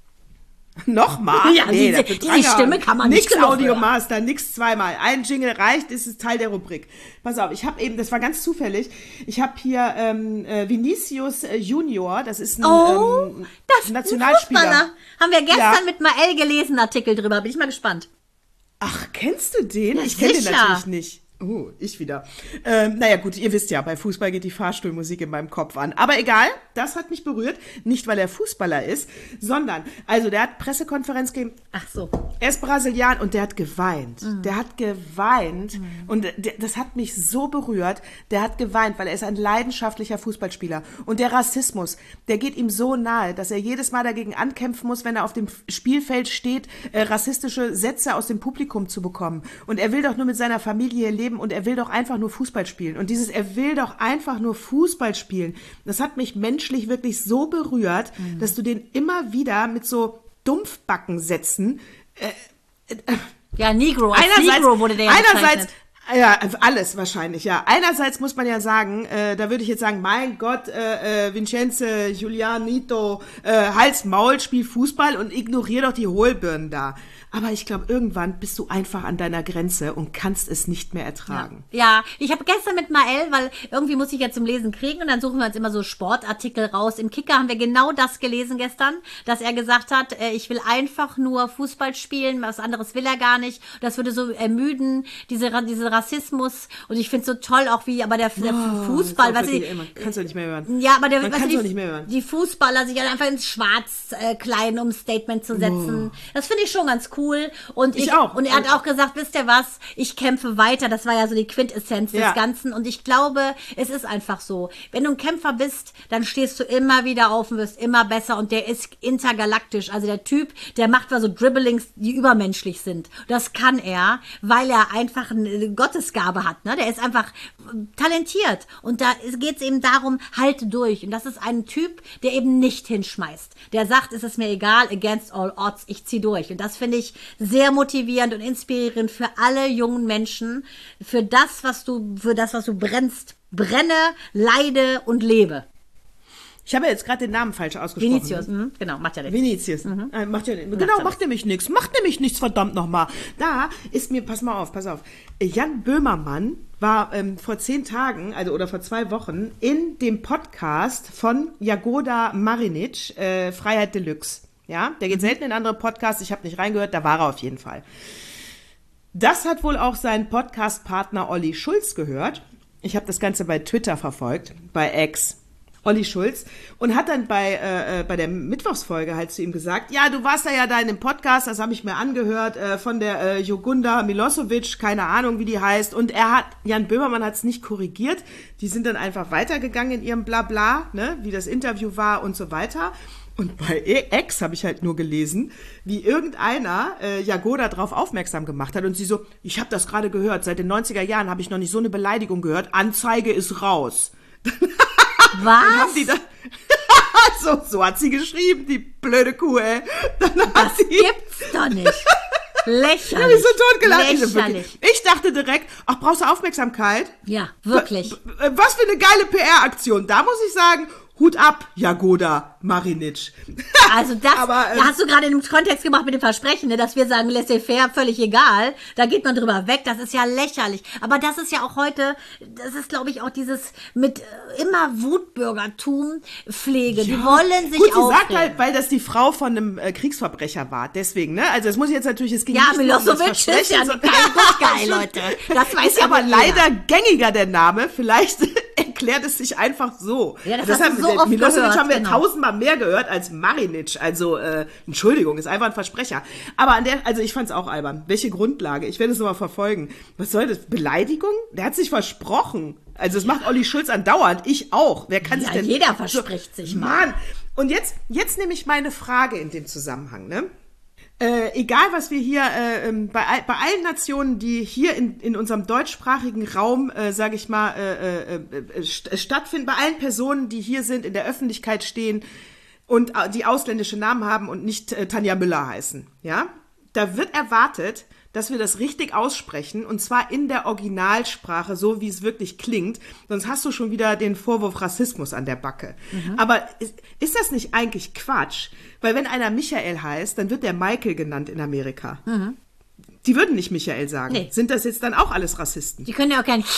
Nochmal? Ja, nee, diese, diese Stimme kann man nicht. Nix Audiomaster, nix zweimal. Ein Jingle reicht, ist es Teil der Rubrik. Pass auf, ich habe eben, das war ganz zufällig, ich habe hier ähm, äh, Vinicius äh, Junior, das ist ein oh, ähm, das Nationalspieler. Ein Fußballer. Haben wir gestern ja. mit Mael gelesen, Artikel drüber, bin ich mal gespannt. Ach, kennst du den? Ja, ich kenne den sicher. natürlich nicht. Oh, ich wieder. Ähm, naja gut, ihr wisst ja, bei Fußball geht die Fahrstuhlmusik in meinem Kopf an. Aber egal, das hat mich berührt. Nicht, weil er Fußballer ist, sondern, also der hat Pressekonferenz gegeben. Ach so. Er ist Brasilianer und der hat geweint. Mhm. Der hat geweint. Mhm. Und der, das hat mich so berührt. Der hat geweint, weil er ist ein leidenschaftlicher Fußballspieler. Und der Rassismus, der geht ihm so nahe, dass er jedes Mal dagegen ankämpfen muss, wenn er auf dem Spielfeld steht, äh, rassistische Sätze aus dem Publikum zu bekommen. Und er will doch nur mit seiner Familie leben. Und er will doch einfach nur Fußball spielen. Und dieses, er will doch einfach nur Fußball spielen, das hat mich menschlich wirklich so berührt, mhm. dass du den immer wieder mit so Dumpfbackensätzen äh, äh, ja, Negro, als Negro wurde der ja einerseits, ja, alles wahrscheinlich, ja. Einerseits muss man ja sagen, äh, da würde ich jetzt sagen, mein Gott, äh, äh, Vincenzo, Julianito, äh, Hals, Maul, spiel Fußball und ignorier doch die Hohlbirnen da. Aber ich glaube, irgendwann bist du einfach an deiner Grenze und kannst es nicht mehr ertragen. Ja, ja. Ich habe gestern mit Mael, weil irgendwie muss ich ja zum Lesen kriegen, und dann suchen wir uns immer so Sportartikel raus. Im Kicker haben wir genau das gelesen gestern, dass er gesagt hat, äh, ich will einfach nur Fußball spielen, was anderes will er gar nicht. Das würde so ermüden, diese, diese Rassismus. Und ich finde es so toll, auch wie aber der, der oh, Fußball, weißt du, man kann's doch nicht mehr hören. Ja, aber der, man weißt du, die, nicht mehr hören. Die Fußballer sich einfach ins Schwarz äh, kleiden, um ein Statement zu setzen. Oh. Das finde ich schon ganz cool. Und ich, ich auch. Und er hat auch gesagt, wisst ihr was, ich kämpfe weiter. Das war ja so die Quintessenz ja. des Ganzen. Und ich glaube, es ist einfach so. Wenn du ein Kämpfer bist, dann stehst du immer wieder auf und wirst immer besser. Und der ist intergalaktisch. Also der Typ, der macht mal so Dribblings, die übermenschlich sind. Das kann er, weil er einfach eine Gottesgabe hat. Ne? Der ist einfach talentiert. Und da geht es eben darum, halt durch. Und das ist ein Typ, der eben nicht hinschmeißt. Der sagt, es ist mir egal, against all odds, ich zieh durch. Und das finde ich sehr motivierend und inspirierend für alle jungen Menschen, für das, was du, für das, was du brennst, brenne, leide und lebe. Ich habe jetzt gerade den Namen falsch ausgesprochen. Vinicius, mhm, genau, macht ja nichts. Vinicius, mhm. äh, macht ja nichts. Genau, macht nämlich nichts. Macht nämlich nichts, verdammt nochmal. Da ist mir, pass mal auf, pass auf. Jan Böhmermann war ähm, vor zehn Tagen, also oder vor zwei Wochen, in dem Podcast von Jagoda Marinic, äh, Freiheit Deluxe. Ja, der geht mhm. selten in andere Podcasts. Ich habe nicht reingehört, da war er auf jeden Fall. Das hat wohl auch sein Podcast-Partner Olli Schulz gehört. Ich habe das Ganze bei Twitter verfolgt, bei X. Olli Schulz, und hat dann bei äh, bei der Mittwochsfolge halt zu ihm gesagt, ja, du warst da ja da in dem Podcast, das habe ich mir angehört, äh, von der äh, Jogunda Milosevic, keine Ahnung, wie die heißt, und er hat, Jan Böhmermann hat es nicht korrigiert, die sind dann einfach weitergegangen in ihrem Blabla, ne, wie das Interview war und so weiter. Und bei X habe ich halt nur gelesen, wie irgendeiner äh, Jagoda drauf aufmerksam gemacht hat und sie so, ich habe das gerade gehört, seit den neunziger Jahren habe ich noch nicht so eine Beleidigung gehört, Anzeige ist raus. Was? Dann haben die da so, so hat sie geschrieben, die blöde Kuh, ey. Dann hat Das sie, gibt's doch nicht. Lächerlich. Ich hab mich so totgelacht. Lächerlich. Ich dachte direkt, ach, brauchst du Aufmerksamkeit? Ja, wirklich. Was für eine geile P R-Aktion. Da muss ich sagen, Hut ab, Jagoda Marinic. Also das Aber, ähm, da hast du gerade in dem Kontext gemacht mit dem Versprechen, ne, dass wir sagen, laissez-faire, völlig egal. Da geht man drüber weg, das ist ja lächerlich. Aber das ist ja auch heute, das ist, glaube ich, auch dieses mit äh, immer Wutbürgertum Pflege. Die wollen sich Gut, sie aufregen. sagt halt, weil das die Frau von einem äh, Kriegsverbrecher war. Deswegen, ne? Also das muss ich jetzt natürlich, es ging Ja, nicht nur um das Milosevic ist Versprechen, ja sondern- kein Good Guy, Leute. Das weiß ist ja aber wohl jeder. leider gängiger, der Name. Vielleicht erklärt es sich einfach so. Ja, das Das hast haben- du so oft Milosevic gehört, haben wir genau. tausendmal mehr gehört als Marinic. Also, äh, Entschuldigung, ist einfach ein Versprecher. Aber an der, also ich fand's auch albern. Welche Grundlage? Ich werde es nochmal verfolgen. Was soll das? Beleidigung? Der hat sich versprochen. Also das macht Olli Schulz andauernd. Ich auch. Wer kann Ja, sich denn... jeder verspricht sich mal. Mann. Und jetzt, jetzt nehme ich meine Frage in dem Zusammenhang, ne? Äh, egal, was wir hier äh, ähm, bei, all- bei allen Nationen, die hier in, in unserem deutschsprachigen Raum, äh, sage ich mal, äh, äh, äh, st- stattfinden, bei allen Personen, die hier sind, in der Öffentlichkeit stehen und äh, die ausländische Namen haben und nicht äh, Tanja Müller heißen, ja, da wird erwartet, dass wir das richtig aussprechen, und zwar in der Originalsprache, so wie es wirklich klingt. Sonst hast du schon wieder den Vorwurf Rassismus an der Backe. Mhm. Aber ist, ist das nicht eigentlich Quatsch? Weil wenn einer Michael heißt, dann wird der Michael genannt in Amerika. Mhm. Die würden nicht Michael sagen. Nee. Sind das jetzt dann auch alles Rassisten? Die können ja auch kein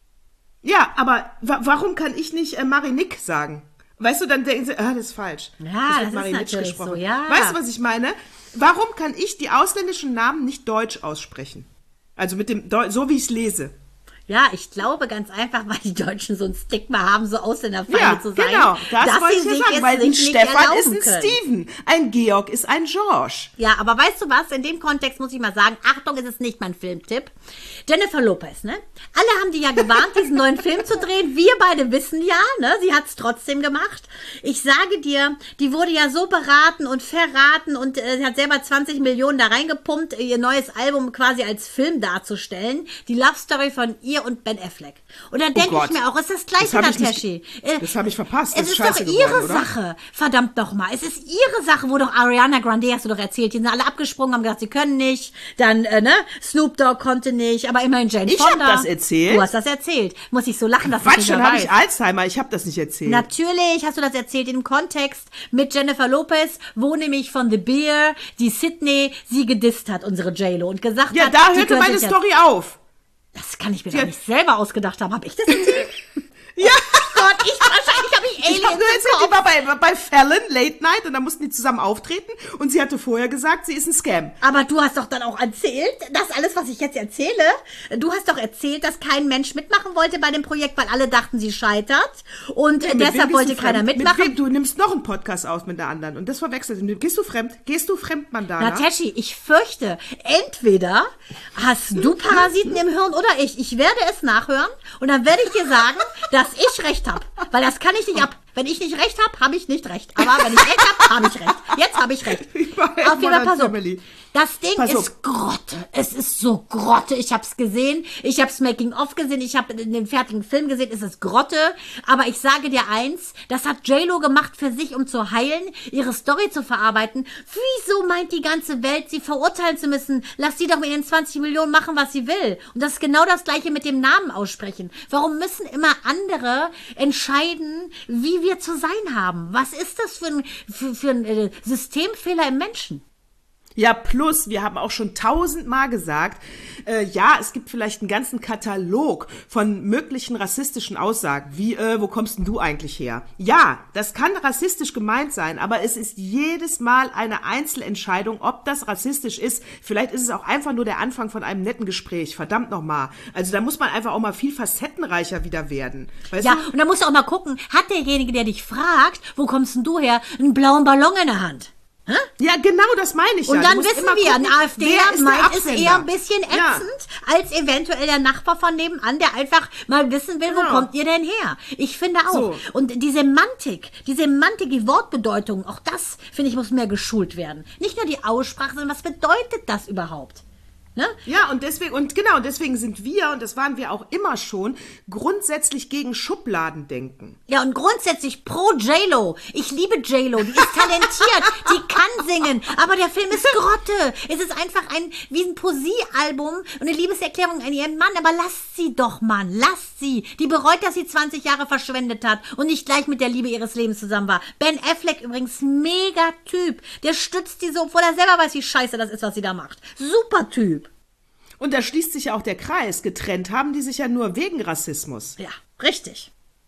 Ja, aber wa- warum kann ich nicht äh, Marinik sagen? Weißt du, dann denken sie, ah, das ist falsch. Ja, das ist Marinik natürlich so, ja. Weißt du, was ich meine? Warum kann ich die ausländischen Namen nicht deutsch aussprechen? Also mit dem Deu- so wie ich es lese. Ja, ich glaube ganz einfach, weil die Deutschen so ein Stigma haben, so Ausländerfeinde Ja, zu sein. genau. Das dass wollte sie ich ja sich sagen, es weil ein sich nicht Stefan ist erlauben ein können. Steven, ein Georg ist ein George. Ja, aber weißt du was? In dem Kontext muss ich mal sagen, Achtung, es ist nicht mein Filmtipp. Jennifer Lopez, ne? Alle haben die ja gewarnt, diesen neuen Film zu drehen. Wir beide wissen ja, ne? Sie hat es trotzdem gemacht. Ich sage dir, die wurde ja so beraten und verraten und äh, sie hat selber zwanzig Millionen da reingepumpt, ihr neues Album quasi als Film darzustellen. Die Love Story von ihr und Ben Affleck. Und dann denke Gott. ich mir auch, es ist das gleiche, Das hab ich nicht- Nataschi. Äh, das hab ich verpasst. Das Es ist ist doch scheiße ihre geworden, oder? Sache. Verdammt noch mal. Es ist ihre Sache, wo doch Ariana Grande, hast du doch erzählt, die sind alle abgesprungen, haben gesagt, sie können nicht. Dann, äh, ne, Snoop Dogg konnte nicht, aber immerhin Jane Ich hab Fonda. das erzählt. Du hast das erzählt. Muss ich so lachen, dass Quatsch, ich dann nicht habe mehr ich weiß. Alzheimer. Ich habe das nicht erzählt. Natürlich hast du das erzählt in dem Kontext mit Jennifer Lopez, wo nämlich von The Beer die Sydney sie gedisst hat, unsere J-Lo, und gesagt ja, hat, da die hörte gehört meine sich Story auf. Jetzt, das kann ich mir Sie doch hat- nicht selber ausgedacht haben. Hab ich das erzählt? Ja. Gott, ich wahrscheinlich habe ich Ich habe Aliens nur im erzählt, Kopf. die war bei, bei Fallon, Late Night, und da mussten die zusammen auftreten, und sie hatte vorher gesagt, sie ist ein Scam. Aber du hast doch dann auch erzählt, das alles, was ich jetzt erzähle, du hast doch erzählt, dass kein Mensch mitmachen wollte bei dem Projekt, weil alle dachten, sie scheitert und Ja, äh, mit wem deshalb gehst wollte du keiner fremd? mitmachen. Mit wem? Du nimmst noch einen Podcast aus mit der anderen, und das verwechselt. Gehst du fremd? Gehst du fremd, Mandana? Na, Teschi, ich fürchte, entweder hast du Parasiten im Hirn oder ich. Ich werde es nachhören und dann werde ich dir sagen, dass ich recht habe. Weil das kann ich nicht ab. Wenn ich nicht recht habe, habe ich nicht recht. Aber wenn ich recht habe, habe ich recht. Jetzt habe ich recht. Ich war Auf jeden Fall, Modern pass auf. Family. Das Ding Pass auf. ist Grotte. Es ist so Grotte. Ich habe es gesehen. Ich habe es Making-of gesehen. Ich habe den fertigen Film gesehen. Es ist Grotte. Aber ich sage dir eins, das hat J-Lo gemacht für sich, um zu heilen, ihre Story zu verarbeiten. Wieso meint die ganze Welt, sie verurteilen zu müssen? Lass sie doch mit ihren zwanzig Millionen machen, was sie will. Und das ist genau das Gleiche mit dem Namen aussprechen. Warum müssen immer andere entscheiden, wie wir zu sein haben? Was ist das für ein, für, für ein äh, Systemfehler im Menschen? Ja, plus, wir haben auch schon tausendmal gesagt, äh, ja, es gibt vielleicht einen ganzen Katalog von möglichen rassistischen Aussagen, wie, äh, wo kommst denn du eigentlich her? Ja, das kann rassistisch gemeint sein, aber es ist jedes Mal eine Einzelentscheidung, ob das rassistisch ist. Vielleicht ist es auch einfach nur der Anfang von einem netten Gespräch, verdammt nochmal. Also da muss man einfach auch mal viel facettenreicher wieder werden. Weißt Ja, du? und da musst du auch mal gucken, hat derjenige, der dich fragt, wo kommst denn du her, einen blauen Ballon in der Hand? Hä? Ja, genau, das meine ich ja. Und Du dann musst wissen immer wir, gucken, ein AfDler wer ist der meint es Absender? eher ein bisschen ätzend, Ja. als eventuell der Nachbar von nebenan, der einfach mal wissen will, wo Genau. kommt ihr denn her? Ich finde auch. So. Und die Semantik, die Semantik, die Wortbedeutung, auch das, finde ich, muss mehr geschult werden. Nicht nur die Aussprache, sondern was bedeutet das überhaupt? Ne? Ja, und deswegen, und genau, deswegen sind wir, und das waren wir auch immer schon, grundsätzlich gegen Schubladendenken. Ja, und grundsätzlich pro J-Lo. Ich liebe J-Lo, die ist talentiert, die kann singen, aber der Film ist Grotte. Es ist einfach ein, wie ein Poesiealbum und eine Liebeserklärung an ihren Mann, aber lasst sie doch, Mann, lasst sie. Die bereut, dass sie zwanzig Jahre verschwendet hat und nicht gleich mit der Liebe ihres Lebens zusammen war. Ben Affleck übrigens, mega Typ. Der stützt die so, obwohl er selber weiß, wie scheiße das ist, was sie da macht. Super Typ. Und da schließt sich ja auch der Kreis. Getrennt haben die sich ja nur wegen Rassismus. Ja, richtig.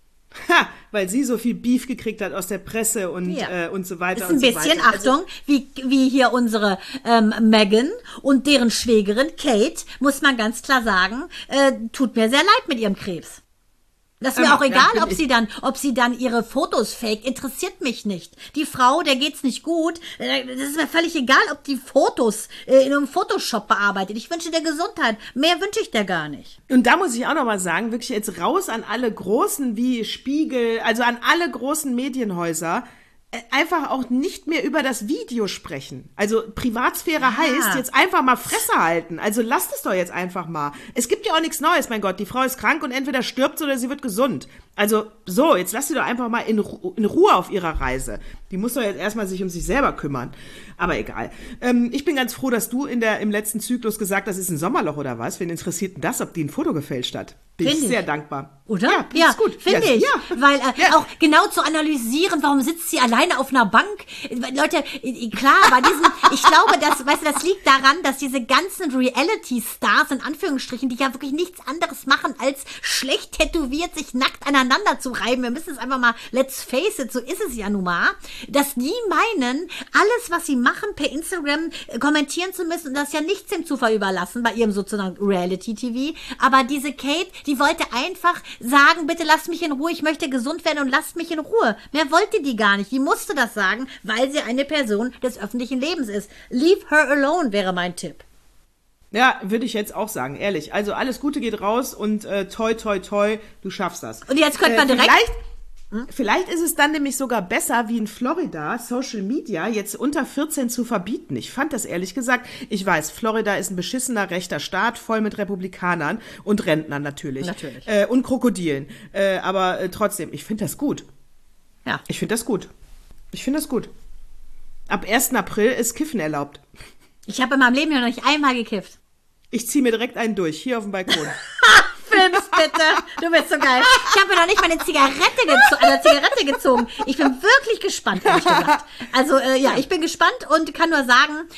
Ha, weil sie so viel Beef gekriegt hat aus der Presse und, Ja. äh, und so weiter Ist und ein so bisschen, weiter. Also- Achtung, wie, wie hier unsere ähm, Meghan und deren Schwägerin Kate, muss man ganz klar sagen, äh, tut mir sehr leid mit ihrem Krebs. Das ist mir Ähm, auch ja, egal, bin ob ich- sie dann, ob sie dann ihre Fotos fake, interessiert mich nicht. Die Frau, der geht's nicht gut, äh, das ist mir völlig egal, ob die Fotos äh, in einem Photoshop bearbeitet. Ich wünsche der Gesundheit. Mehr wünsche ich der gar nicht. Und da muss ich auch noch mal sagen, wirklich jetzt raus an alle Großen wie Spiegel, also an alle großen Medienhäuser, äh, einfach auch nicht mehr über das Video sprechen. Also Privatsphäre Ja. heißt jetzt einfach mal Fresse halten. Also lasst es doch jetzt einfach mal. Es gibt ja auch nichts Neues, mein Gott. Die Frau ist krank und entweder stirbt sie oder sie wird gesund. Also so, jetzt lasst sie doch einfach mal in, Ru- in Ruhe auf ihrer Reise. Die muss doch jetzt erstmal sich um sich selber kümmern. Aber egal. Ähm, ich bin ganz froh, dass du in der, im letzten Zyklus gesagt hast, das ist ein Sommerloch oder was? Wen interessiert denn das, ob die ein Foto gefälscht hat? Bin Find ich ich. sehr dankbar. Oder? Ja, das ist gut. Finde Ja, ich. Ja. Weil äh, Ja. auch genau zu analysieren, warum sitzt sie alleine auf einer Bank? Äh, Leute, äh, klar, bei diesen, ich glaube, das, weißt du, das liegt daran, dass diese ganzen Reality-Stars, in Anführungsstrichen, die ja wirklich nichts anderes machen, als schlecht tätowiert sich nackt aneinander zu reiben. Wir müssen es einfach mal, let's face it, so ist es ja nun mal, dass die meinen, alles, was sie machen, per Instagram äh, kommentieren zu müssen und das ja nichts dem Zufall überlassen, bei ihrem sozusagen Reality-T V. Aber diese Kate, die wollte einfach sagen, bitte lasst mich in Ruhe, ich möchte gesund werden und lasst mich in Ruhe. Mehr wollte die gar nicht. Die musste das sagen, weil sie eine Person des öffentlichen Lebens ist. Leave her alone wäre mein Tipp. Ja, würde ich jetzt auch sagen, ehrlich. Also alles Gute geht raus und äh, toi, toi, toi, du schaffst das. Und jetzt könnte man direkt- Vielleicht, vielleicht ist es dann nämlich sogar besser, wie in Florida, Social Media jetzt unter vierzehn zu verbieten. Ich fand das ehrlich gesagt, ich weiß, Florida ist ein beschissener rechter Staat, voll mit Republikanern und Rentnern natürlich. Natürlich. Äh, und Krokodilen. Äh, aber äh, trotzdem, ich finde das gut. Ja. Ich finde das gut. Ich finde das gut. Ab ersten April ist Kiffen erlaubt. Ich habe in meinem Leben ja noch nicht einmal gekifft. Ich ziehe mir direkt einen durch, hier auf dem Balkon. Film's bitte. Du bist so geil. Ich habe mir noch nicht mal eine Zigarette, gezo eine Zigarette gezogen. Ich bin wirklich gespannt, ehrlich gesagt. Also, äh, ja, ich bin gespannt und kann nur sagen,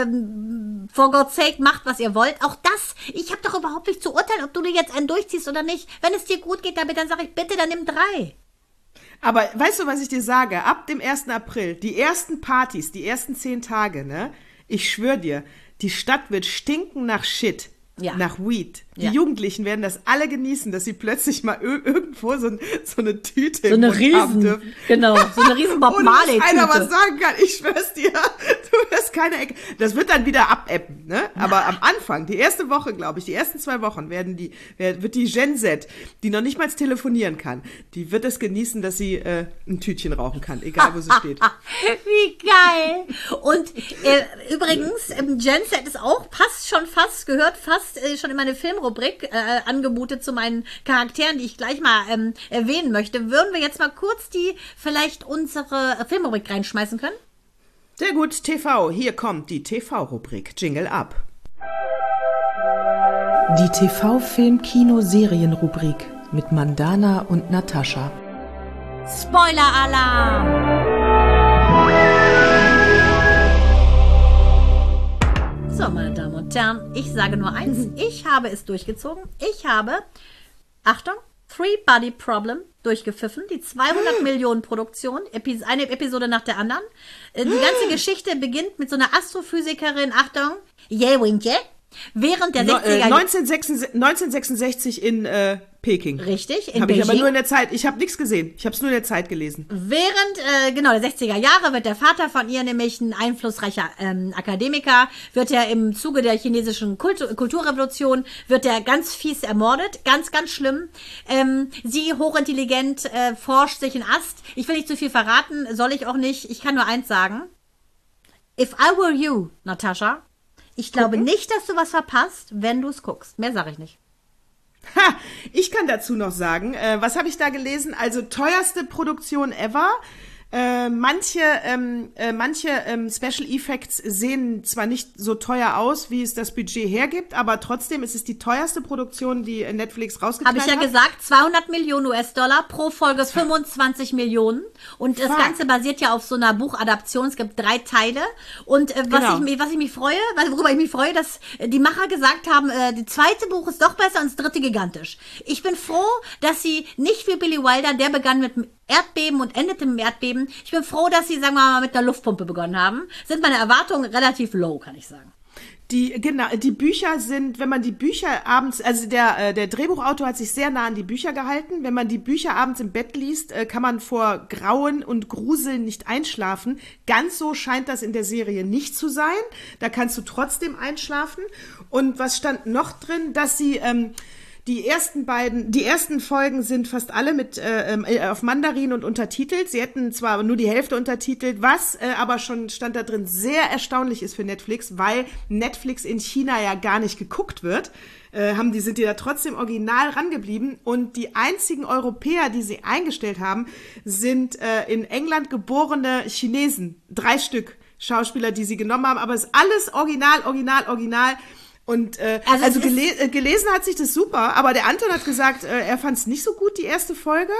ähm, for God's sake, macht, was ihr wollt. Auch das, ich habe doch überhaupt nicht zu urteilen, ob du dir jetzt einen durchziehst oder nicht. Wenn es dir gut geht damit, dann sage ich, bitte, dann nimm drei. Aber weißt du, was ich dir sage? Ab dem ersten April, die ersten Partys, die ersten zehn Tage, ne? Ich schwöre dir, die Stadt wird stinken nach Shit. Ja. Nach Weed. Die Ja. Jugendlichen werden das alle genießen, dass sie plötzlich mal ir- irgendwo so, ein, so eine Tüte So im eine Mund haben riesen, dürfen. genau, so eine riesen Bob Ohne dass Marley-Tüte. einer was sagen kann. Ich schwör's dir, du wirst keine Ecke. Das wird dann wieder abebben, ne? Aber am Anfang, die erste Woche, glaube ich, die ersten zwei Wochen werden die, wird die Gen Z, die noch nicht mal telefonieren kann, die wird es genießen, dass sie äh, ein Tütchen rauchen kann, egal wo sie steht. Wie geil! Und äh, übrigens, ähm, Gen Z ist auch, passt schon fast, gehört fast äh, schon in meine Filmrubrik äh, angemutet zu meinen Charakteren, die ich gleich mal ähm, erwähnen möchte. Würden wir jetzt mal kurz die vielleicht unsere äh, Filmrubrik reinschmeißen können? Sehr gut, T V, hier kommt die T V-Rubrik. Jingle ab. Die T V-Film-Kino-Serien-Rubrik mit Mandana und Natascha. Spoiler-Alarm! Tja, ich sage nur eins. Ich habe es durchgezogen. Ich habe, Achtung, Three Body Problem durchgepfiffen. Die zweihundert Millionen Produktion. Epis- eine Episode nach der anderen. Äh, Die ganze Geschichte beginnt mit so einer Astrophysikerin. Achtung, Yewinje. Während der No, sechziger äh, Jahre. neunzehnhundertsechsundsechzig in äh, Peking. Richtig, in Habe ich aber Beijing. nur in der Zeit, ich habe nichts gesehen. Ich habe es nur in der Zeit gelesen. Während, äh, genau, der sechziger Jahre wird der Vater von ihr, nämlich ein einflussreicher ähm, Akademiker, wird er im Zuge der chinesischen Kultu- Kulturrevolution, wird er ganz fies ermordet, ganz, ganz schlimm. Ähm, sie, hochintelligent, äh, forscht sich in Ast. Ich will nicht zu viel verraten, soll ich auch nicht. Ich kann nur eins sagen. If I were you, Natascha, ich glaube nicht, dass du was verpasst, wenn du es guckst. Mehr sage ich nicht. Ha, ich kann dazu noch sagen, äh, was habe ich da gelesen? Also teuerste Produktion ever. Äh, manche ähm, äh, manche ähm, Special Effects sehen zwar nicht so teuer aus, wie es das Budget hergibt, aber trotzdem ist es die teuerste Produktion, die Netflix rausgeknallt Habe hat. ich ja gesagt, zweihundert Millionen U S-Dollar, pro Folge fünfundzwanzig Millionen. Und das Fuck. Ganze basiert ja auf so einer Buchadaption. Es gibt drei Teile. Und äh, was, Genau. ich, mich- was ich mich freue, was- worüber ich mich freue, dass äh, die Macher gesagt haben, äh, das zweite Buch ist doch besser und das dritte gigantisch. Ich bin froh, dass sie nicht wie Billy Wilder, der begann mit dem Erdbeben und endete mit dem Erdbeben. Ich bin froh, dass sie, sagen wir mal, mit einer Luftpumpe begonnen haben. Sind meine Erwartungen relativ low, kann ich sagen. Die, genau, die Bücher sind, wenn man die Bücher abends, also der, äh, der Drehbuchautor hat sich sehr nah an die Bücher gehalten. Wenn man die Bücher abends im Bett liest, äh, kann man vor Grauen und Gruseln nicht einschlafen. Ganz so scheint das in der Serie nicht zu sein. Da kannst du trotzdem einschlafen. Und was stand noch drin, dass sie, ähm, die ersten beiden, die ersten Folgen sind fast alle mit äh, äh, auf Mandarin und untertitelt. Sie hätten zwar nur die Hälfte untertitelt, was äh, aber schon stand da drin sehr erstaunlich ist für Netflix, weil Netflix in China ja gar nicht geguckt wird. Äh, haben die sind die da trotzdem original rangeblieben und die einzigen Europäer, die sie eingestellt haben, sind äh, in England geborene Chinesen, drei Stück Schauspieler, die sie genommen haben, aber es ist alles original, original, original. Und äh, Also also, es ist- gele äh, gelesen hat sich das super, aber der Anton hat gesagt, äh, er fand es nicht so gut, die erste Folge.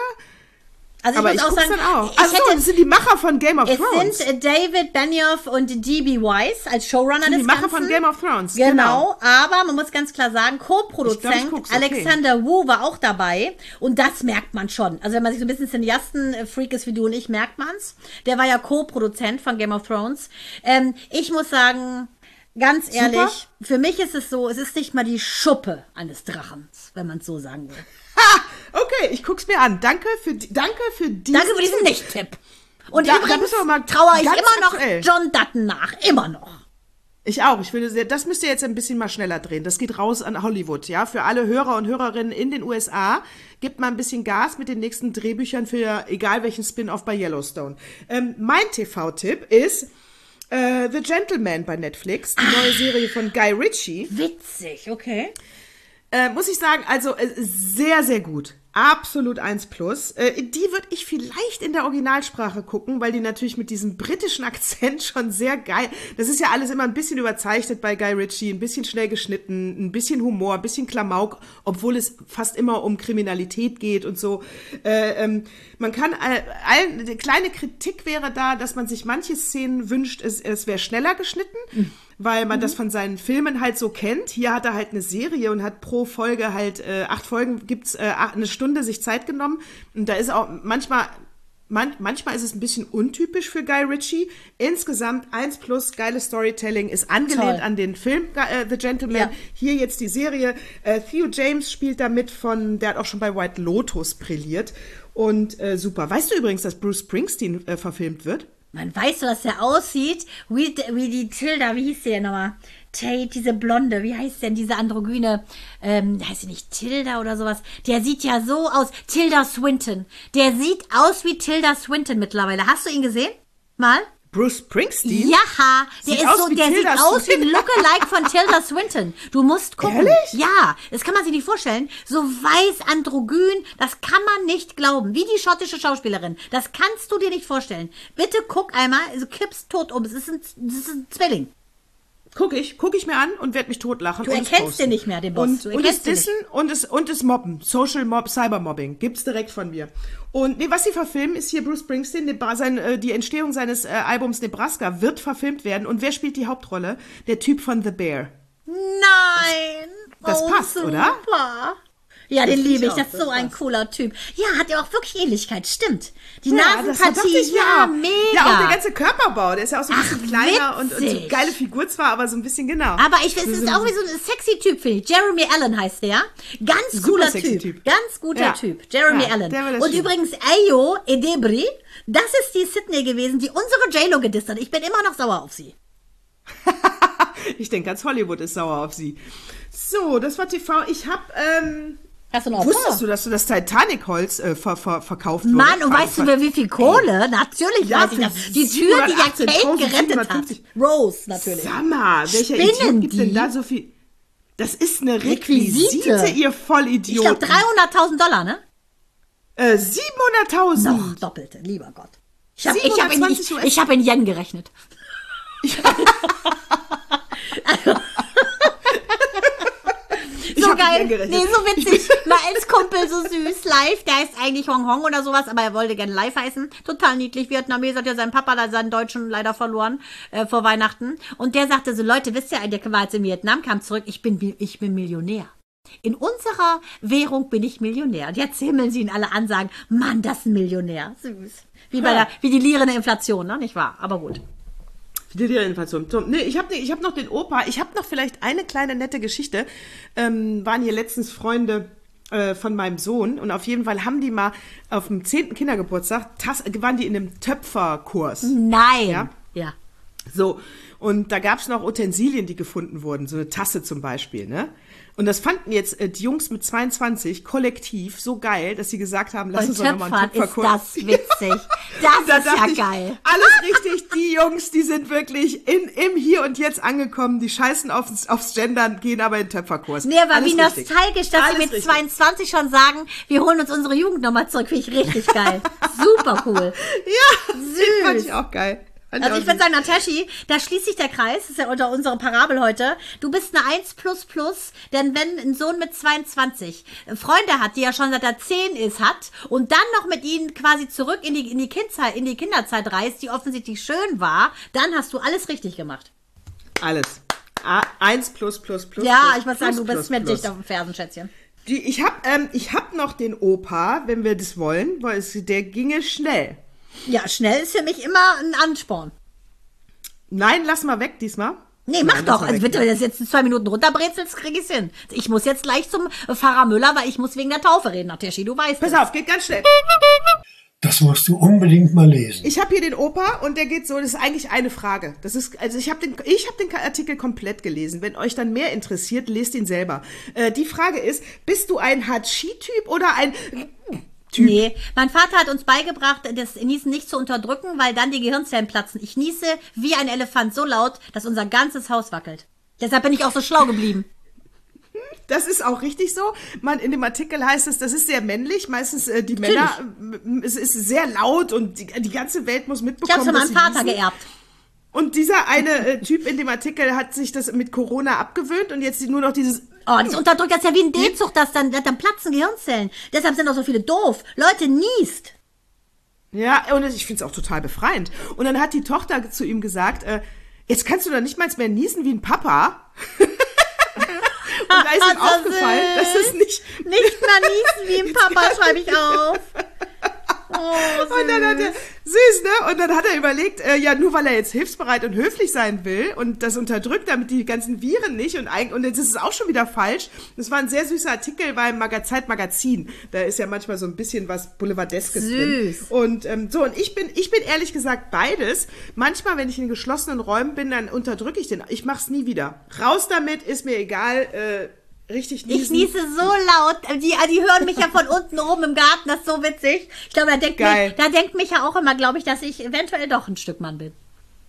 Also Aber ich ich muss auch guck's sagen, dann auch. ich Achso, hätte, das sind die Macher von Game of es Thrones. sind äh, David Benioff und D B. Weiss als Showrunner Sind die des Macher Ganzen. von Game of Thrones. Genau, aber man muss ganz klar sagen, Ich glaub, Co-Produzent ich guck's, okay. Alexander Wu war auch dabei und das merkt man schon. Also wenn man sich so ein bisschen Cineasten-Freak ist wie du und ich, merkt man's. Der war ja Co-Produzent von Game of Thrones. Ähm, ich muss sagen, ganz ehrlich, für mich ist es so, es ist nicht mal die Schuppe eines Drachens, wenn man es so sagen will. Ha! Okay, ich guck's mir an. Danke für, die- danke für diesen Danke für diesen Tipp. Nicht-Tipp. Und Da- da übrigens müssen wir mal trauere ich ganz immer noch aktuell. John Dutton nach. Immer noch. Ich auch. Ich würde sehr, das müsst ihr jetzt ein bisschen mal schneller drehen. Das geht raus an Hollywood, ja. Für alle Hörer und Hörerinnen in den U S A. Gebt mal ein bisschen Gas mit den nächsten Drehbüchern für egal welchen Spin-off bei Yellowstone. Ähm, mein T V-Tipp ist äh, The Gentleman bei Netflix, die neue Serie von Guy Ritchie. Witzig, okay. Äh, muss ich sagen, also äh, sehr, sehr gut. Absolut eins plus. Äh, die würde ich vielleicht in der Originalsprache gucken, weil die natürlich mit diesem britischen Akzent schon sehr geil. Das ist ja alles immer ein bisschen überzeichnet bei Guy Ritchie, ein bisschen schnell geschnitten, ein bisschen Humor, ein bisschen Klamauk, obwohl es fast immer um Kriminalität geht und so. Äh, ähm, man kann, all, all, eine kleine Kritik wäre da, dass man sich manche Szenen wünscht, es, es wäre schneller geschnitten. Mhm. Weil man das von seinen Filmen halt so kennt. Hier hat er halt eine Serie und hat pro Folge halt, äh, acht Folgen gibt's äh, acht, eine Stunde sich Zeit genommen. Und da ist auch manchmal, man, manchmal ist es ein bisschen untypisch für Guy Ritchie. Insgesamt eins plus, geiles Storytelling, ist angelehnt Toll. an den Film äh, The Gentleman. Ja. Hier jetzt die Serie. Äh, Theo James spielt da mit von, der hat auch schon bei White Lotus brilliert. Und äh, super. Weißt du übrigens, dass Bruce Springsteen äh, verfilmt wird? Man weiß so, dass der aussieht, wie, wie die Tilda, wie hieß die denn nochmal? Tate, diese Blonde, wie heißt denn diese androgyne, ähm, heißt sie nicht Tilda oder sowas? Der sieht ja so aus, Tilda Swinton. Der sieht aus wie Tilda Swinton mittlerweile. Hast du ihn gesehen? Mal? Bruce Springsteen? Ja, der Sieht ist aus so, wie der Tilda sieht aus wie ein Swinton. Lookalike von Tilda Swinton. Du musst gucken. Ehrlich? Ja, das kann man sich nicht vorstellen. So weiß, androgyn, das kann man nicht glauben. Wie die schottische Schauspielerin. Das kannst du dir nicht vorstellen. Bitte guck einmal, du kippst tot um. Es ist ein, es ist ein Zwilling. Guck ich, guck ich mir an und werde mich totlachen. Du und es erkennst posten. den nicht mehr, den Boss. Und, Du und erkennst es den Dissen und es, und es Mobben. Social Mob, Cybermobbing. Gibt's direkt von mir. Und nee, was sie verfilmen, ist hier Bruce Springsteen. Nebra- Sein, äh, die Entstehung seines äh, Albums Nebraska wird verfilmt werden. Und wer spielt die Hauptrolle? Der Typ von The Bear. Nein. Das oh, passt, super. oder? Ja, den Das liebe ich. auch, Das ist das so ein passt. cooler Typ. Ja, hat ja auch wirklich Ähnlichkeit. Stimmt. Die Ja, das dachte Nasenpartie, ich mir ja, auch. mega. Ja, auch der ganze Körperbau, der ist ja auch so ein Ach, bisschen kleiner und, und so witzig. geile Figur zwar, aber so ein bisschen genau. Aber ich finde, es So- ist auch wie so ein sexy Typ, finde ich. Jeremy Allen heißt der. Ganz Super cooler sexy Typ. Typ. Ganz guter Ja. Typ. Jeremy Ja, Allen. der will das Und stimmen. übrigens Ayo Edebri, das ist die Sydney gewesen, die unsere J-Lo gedisst hat. Ich bin immer noch sauer auf sie. Ich denke, ganz Hollywood ist sauer auf sie. So, das war T V. Ich hab, ähm, Hast du noch wusstest du, dass du das Titanic-Holz äh, ver ver verkauft wurde? Mann, und weißt du, für wie viel Kohle? Natürlich Ja, weiß ich für das. Die Tür, die ja Kate gerettet hat. siebenhundertausendfünfzig. Rose, natürlich. Sag mal, welcher Spinnen Idiot gibt denn die? da so viel? Das ist eine Requisite. Requisite, ihr Ich Vollidiot. glaube dreihunderttausend Dollar, ne? Äh, siebenhunderttausend. Noch doppelte, lieber Gott. Ich habe ich hab in, ich, siebenhundertzwanzig ich hab in Yen gerechnet. Ich So hab mit geil. Yen gerechnet. Nee, so witzig. Mal als Kumpel so süß, live. Der heißt eigentlich Hong Hong oder sowas, aber er wollte gerne live heißen. Total niedlich. Vietnamese hat ja seinen Papa, da seinen Deutschen leider verloren äh, vor Weihnachten. Und der sagte so, Leute, wisst ihr, der war jetzt in Vietnam, kam zurück, ich bin, ich bin Millionär. In unserer Währung bin ich Millionär. Und jetzt himmeln sie ihn alle an, sagen, Mann, das ist ein Millionär. Süß. Wie bei der, wie die Lire in der Inflation, ne? Nicht wahr? Aber gut. Die Inflation. So, nee, ich habe ich hab noch den Opa. Ich habe noch vielleicht eine kleine nette Geschichte. Ähm, waren hier letztens Freunde äh, von meinem Sohn und auf jeden Fall haben die mal auf dem zehnten Kindergeburtstag, Tas waren die in einem Töpferkurs. Nein. Ja? Ja. So, und da gab es noch Utensilien, die gefunden wurden, so eine Tasse zum Beispiel, ne? Und das fanden jetzt äh, die Jungs mit zweiundzwanzig kollektiv so geil, dass sie gesagt haben, lass Und uns doch nochmal einen Töpfern ist Töpferkurs. das witzig. Das Da ist dachte ja ich, geil. alles richtig, die Jungs, die sind wirklich in, im Hier und Jetzt angekommen, die scheißen aufs, aufs Gendern, gehen aber in den Töpferkurs. Nee, aber Alles wie richtig. nostalgisch, dass Alles sie mit richtig. zweiundzwanzig schon sagen, wir holen uns unsere Jugend nochmal zurück. Finde ich richtig geil. Super cool. Ja, Süß. fand ich auch geil. Fand Also auch ich würde süß. sagen, Natashi, da schließt sich der Kreis, das ist ja unter unserer Parabel heute. Du bist eine eins plus plus, denn wenn ein Sohn mit zweiundzwanzig Freunde hat, die er schon seit er zehn ist, hat und dann noch mit ihnen quasi zurück in die, in die Kindzeit, in die Kinderzeit reist, die offensichtlich schön war, dann hast du alles richtig gemacht. Alles. A, eins plus plus plus. Ja, plus, ich muss sagen, plus, du bist plus, mir plus. dicht auf dem Fersen, Schätzchen. Die, ich habe ähm, ich hab noch den Opa, wenn wir das wollen, weil es, der ginge schnell. Ja, schnell ist für mich immer ein Ansporn. Nein, lass mal weg diesmal. Nee, mach Nein, doch. lass mal Also weg. bitte, wenn du das jetzt in zwei Minuten runterbrezelst, krieg ich's hin. Ich muss jetzt gleich zum Pfarrer Müller, weil ich muss wegen der Taufe reden, Natashi, du weißt Pass es. auf, geht ganz schnell. Das musst du unbedingt mal lesen. Ich habe hier den Opa und der geht so, das ist eigentlich eine Frage. Das ist, also ich habe den, ich habe den Artikel komplett gelesen. Wenn euch dann mehr interessiert, lest ihn selber. Äh, die Frage ist, bist du ein Hatschi-Typ oder ein Typ? Nee, mein Vater hat uns beigebracht, das Niesen nicht zu unterdrücken, weil dann die Gehirnzellen platzen. Ich niese wie ein Elefant so laut, dass unser ganzes Haus wackelt. Deshalb bin ich auch so schlau geblieben. Das ist auch richtig so. Man, in dem Artikel heißt es, das ist sehr männlich. Meistens äh, die Männer, äh, es ist sehr laut und die, die ganze Welt muss Ich mitbekommen, hab's von dass meinem sie Vater niesen. geerbt. Und dieser eine äh, Typ in dem Artikel hat sich das mit Corona abgewöhnt und jetzt nur noch dieses Oh, das unterdrückt das ja wie ein D-Zug, das dann, dann platzen Gehirnzellen. Deshalb sind auch so viele doof. Leute, niest. Ja, und ich finde es auch total befreiend. Und dann hat die Tochter zu ihm gesagt, äh, jetzt kannst du doch nicht mal mehr niesen wie ein Papa. Und da ist ihm Das ist aufgefallen, dass es nicht... Nicht mal niesen wie ein Papa, schreibe ich auf. Oh, Und dann hat er, süß, ne? Und dann hat er überlegt, äh, ja, nur weil er jetzt hilfsbereit und höflich sein will und das unterdrückt, damit die ganzen Viren nicht und eigentlich, und jetzt ist es auch schon wieder falsch. Das war ein sehr süßer Artikel beim Maga- Zeitmagazin. Da ist ja manchmal so ein bisschen was Boulevardeskes drin. Süß. Und ähm, so, und ich bin, ich bin ehrlich gesagt beides. Manchmal, wenn ich in geschlossenen Räumen bin, dann unterdrücke ich den. Ich mach's nie wieder. Raus damit, ist mir egal, äh, richtig niesen. Ich niese so laut, die, die hören mich ja von unten oben im Garten, das ist so witzig. Ich glaube, da denkt, Geil. mich, da denkt mich ja auch immer, glaube ich, dass ich eventuell doch ein Stück Mann bin.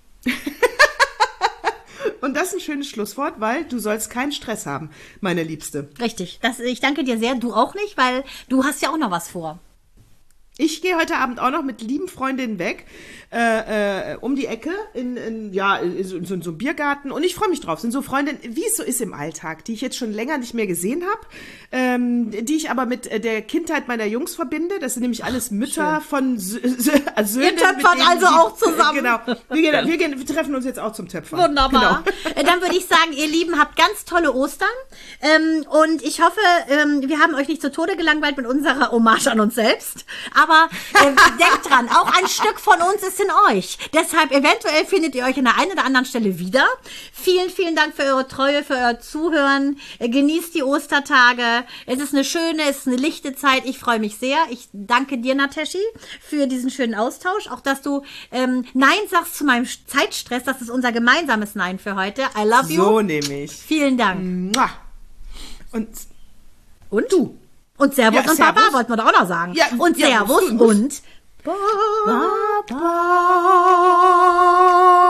Und das ist ein schönes Schlusswort, weil du sollst keinen Stress haben, meine Liebste. Richtig. Das, ich danke dir sehr, du auch nicht, weil du hast ja auch noch was vor. Ich gehe heute Abend auch noch mit lieben Freundinnen weg, äh, äh, um die Ecke, in, in, ja, in so, in so einem Biergarten. Und ich freue mich drauf. Sind so Freundinnen, wie es so ist im Alltag, die ich jetzt schon länger nicht mehr gesehen habe. ähm, die ich aber mit äh, der Kindheit meiner Jungs verbinde. Das sind nämlich alles Mütter Schön. von Sö- Sö- Söhnen. Ihr töpfert also die, auch zusammen. Genau. Wir, gehen, wir, gehen, wir treffen uns jetzt auch zum Töpfern. Wunderbar. Genau. Dann würde ich sagen, ihr Lieben, habt ganz tolle Ostern. Ähm, und ich hoffe, ähm, wir haben euch nicht zu Tode gelangweilt mit unserer Hommage an uns selbst. Aber äh, denkt dran, auch ein Stück von uns ist in euch. Deshalb eventuell findet ihr euch an der einen oder anderen Stelle wieder. Vielen, vielen Dank für eure Treue, für euer Zuhören. Äh, genießt die Ostertage. Es ist eine schöne, es ist eine lichte Zeit. Ich freue mich sehr. Ich danke dir, Nateshi, für diesen schönen Austausch. Auch, dass du ähm, Nein sagst zu meinem Zeitstress. Das ist unser gemeinsames Nein für heute. I love you. So nehme ich. Vielen Dank. Mua. Und, und du. Und Servus ja, und Servus. Baba wollten wir doch auch noch sagen. Ja, und ja, Servus und, und. und Baba. Baba.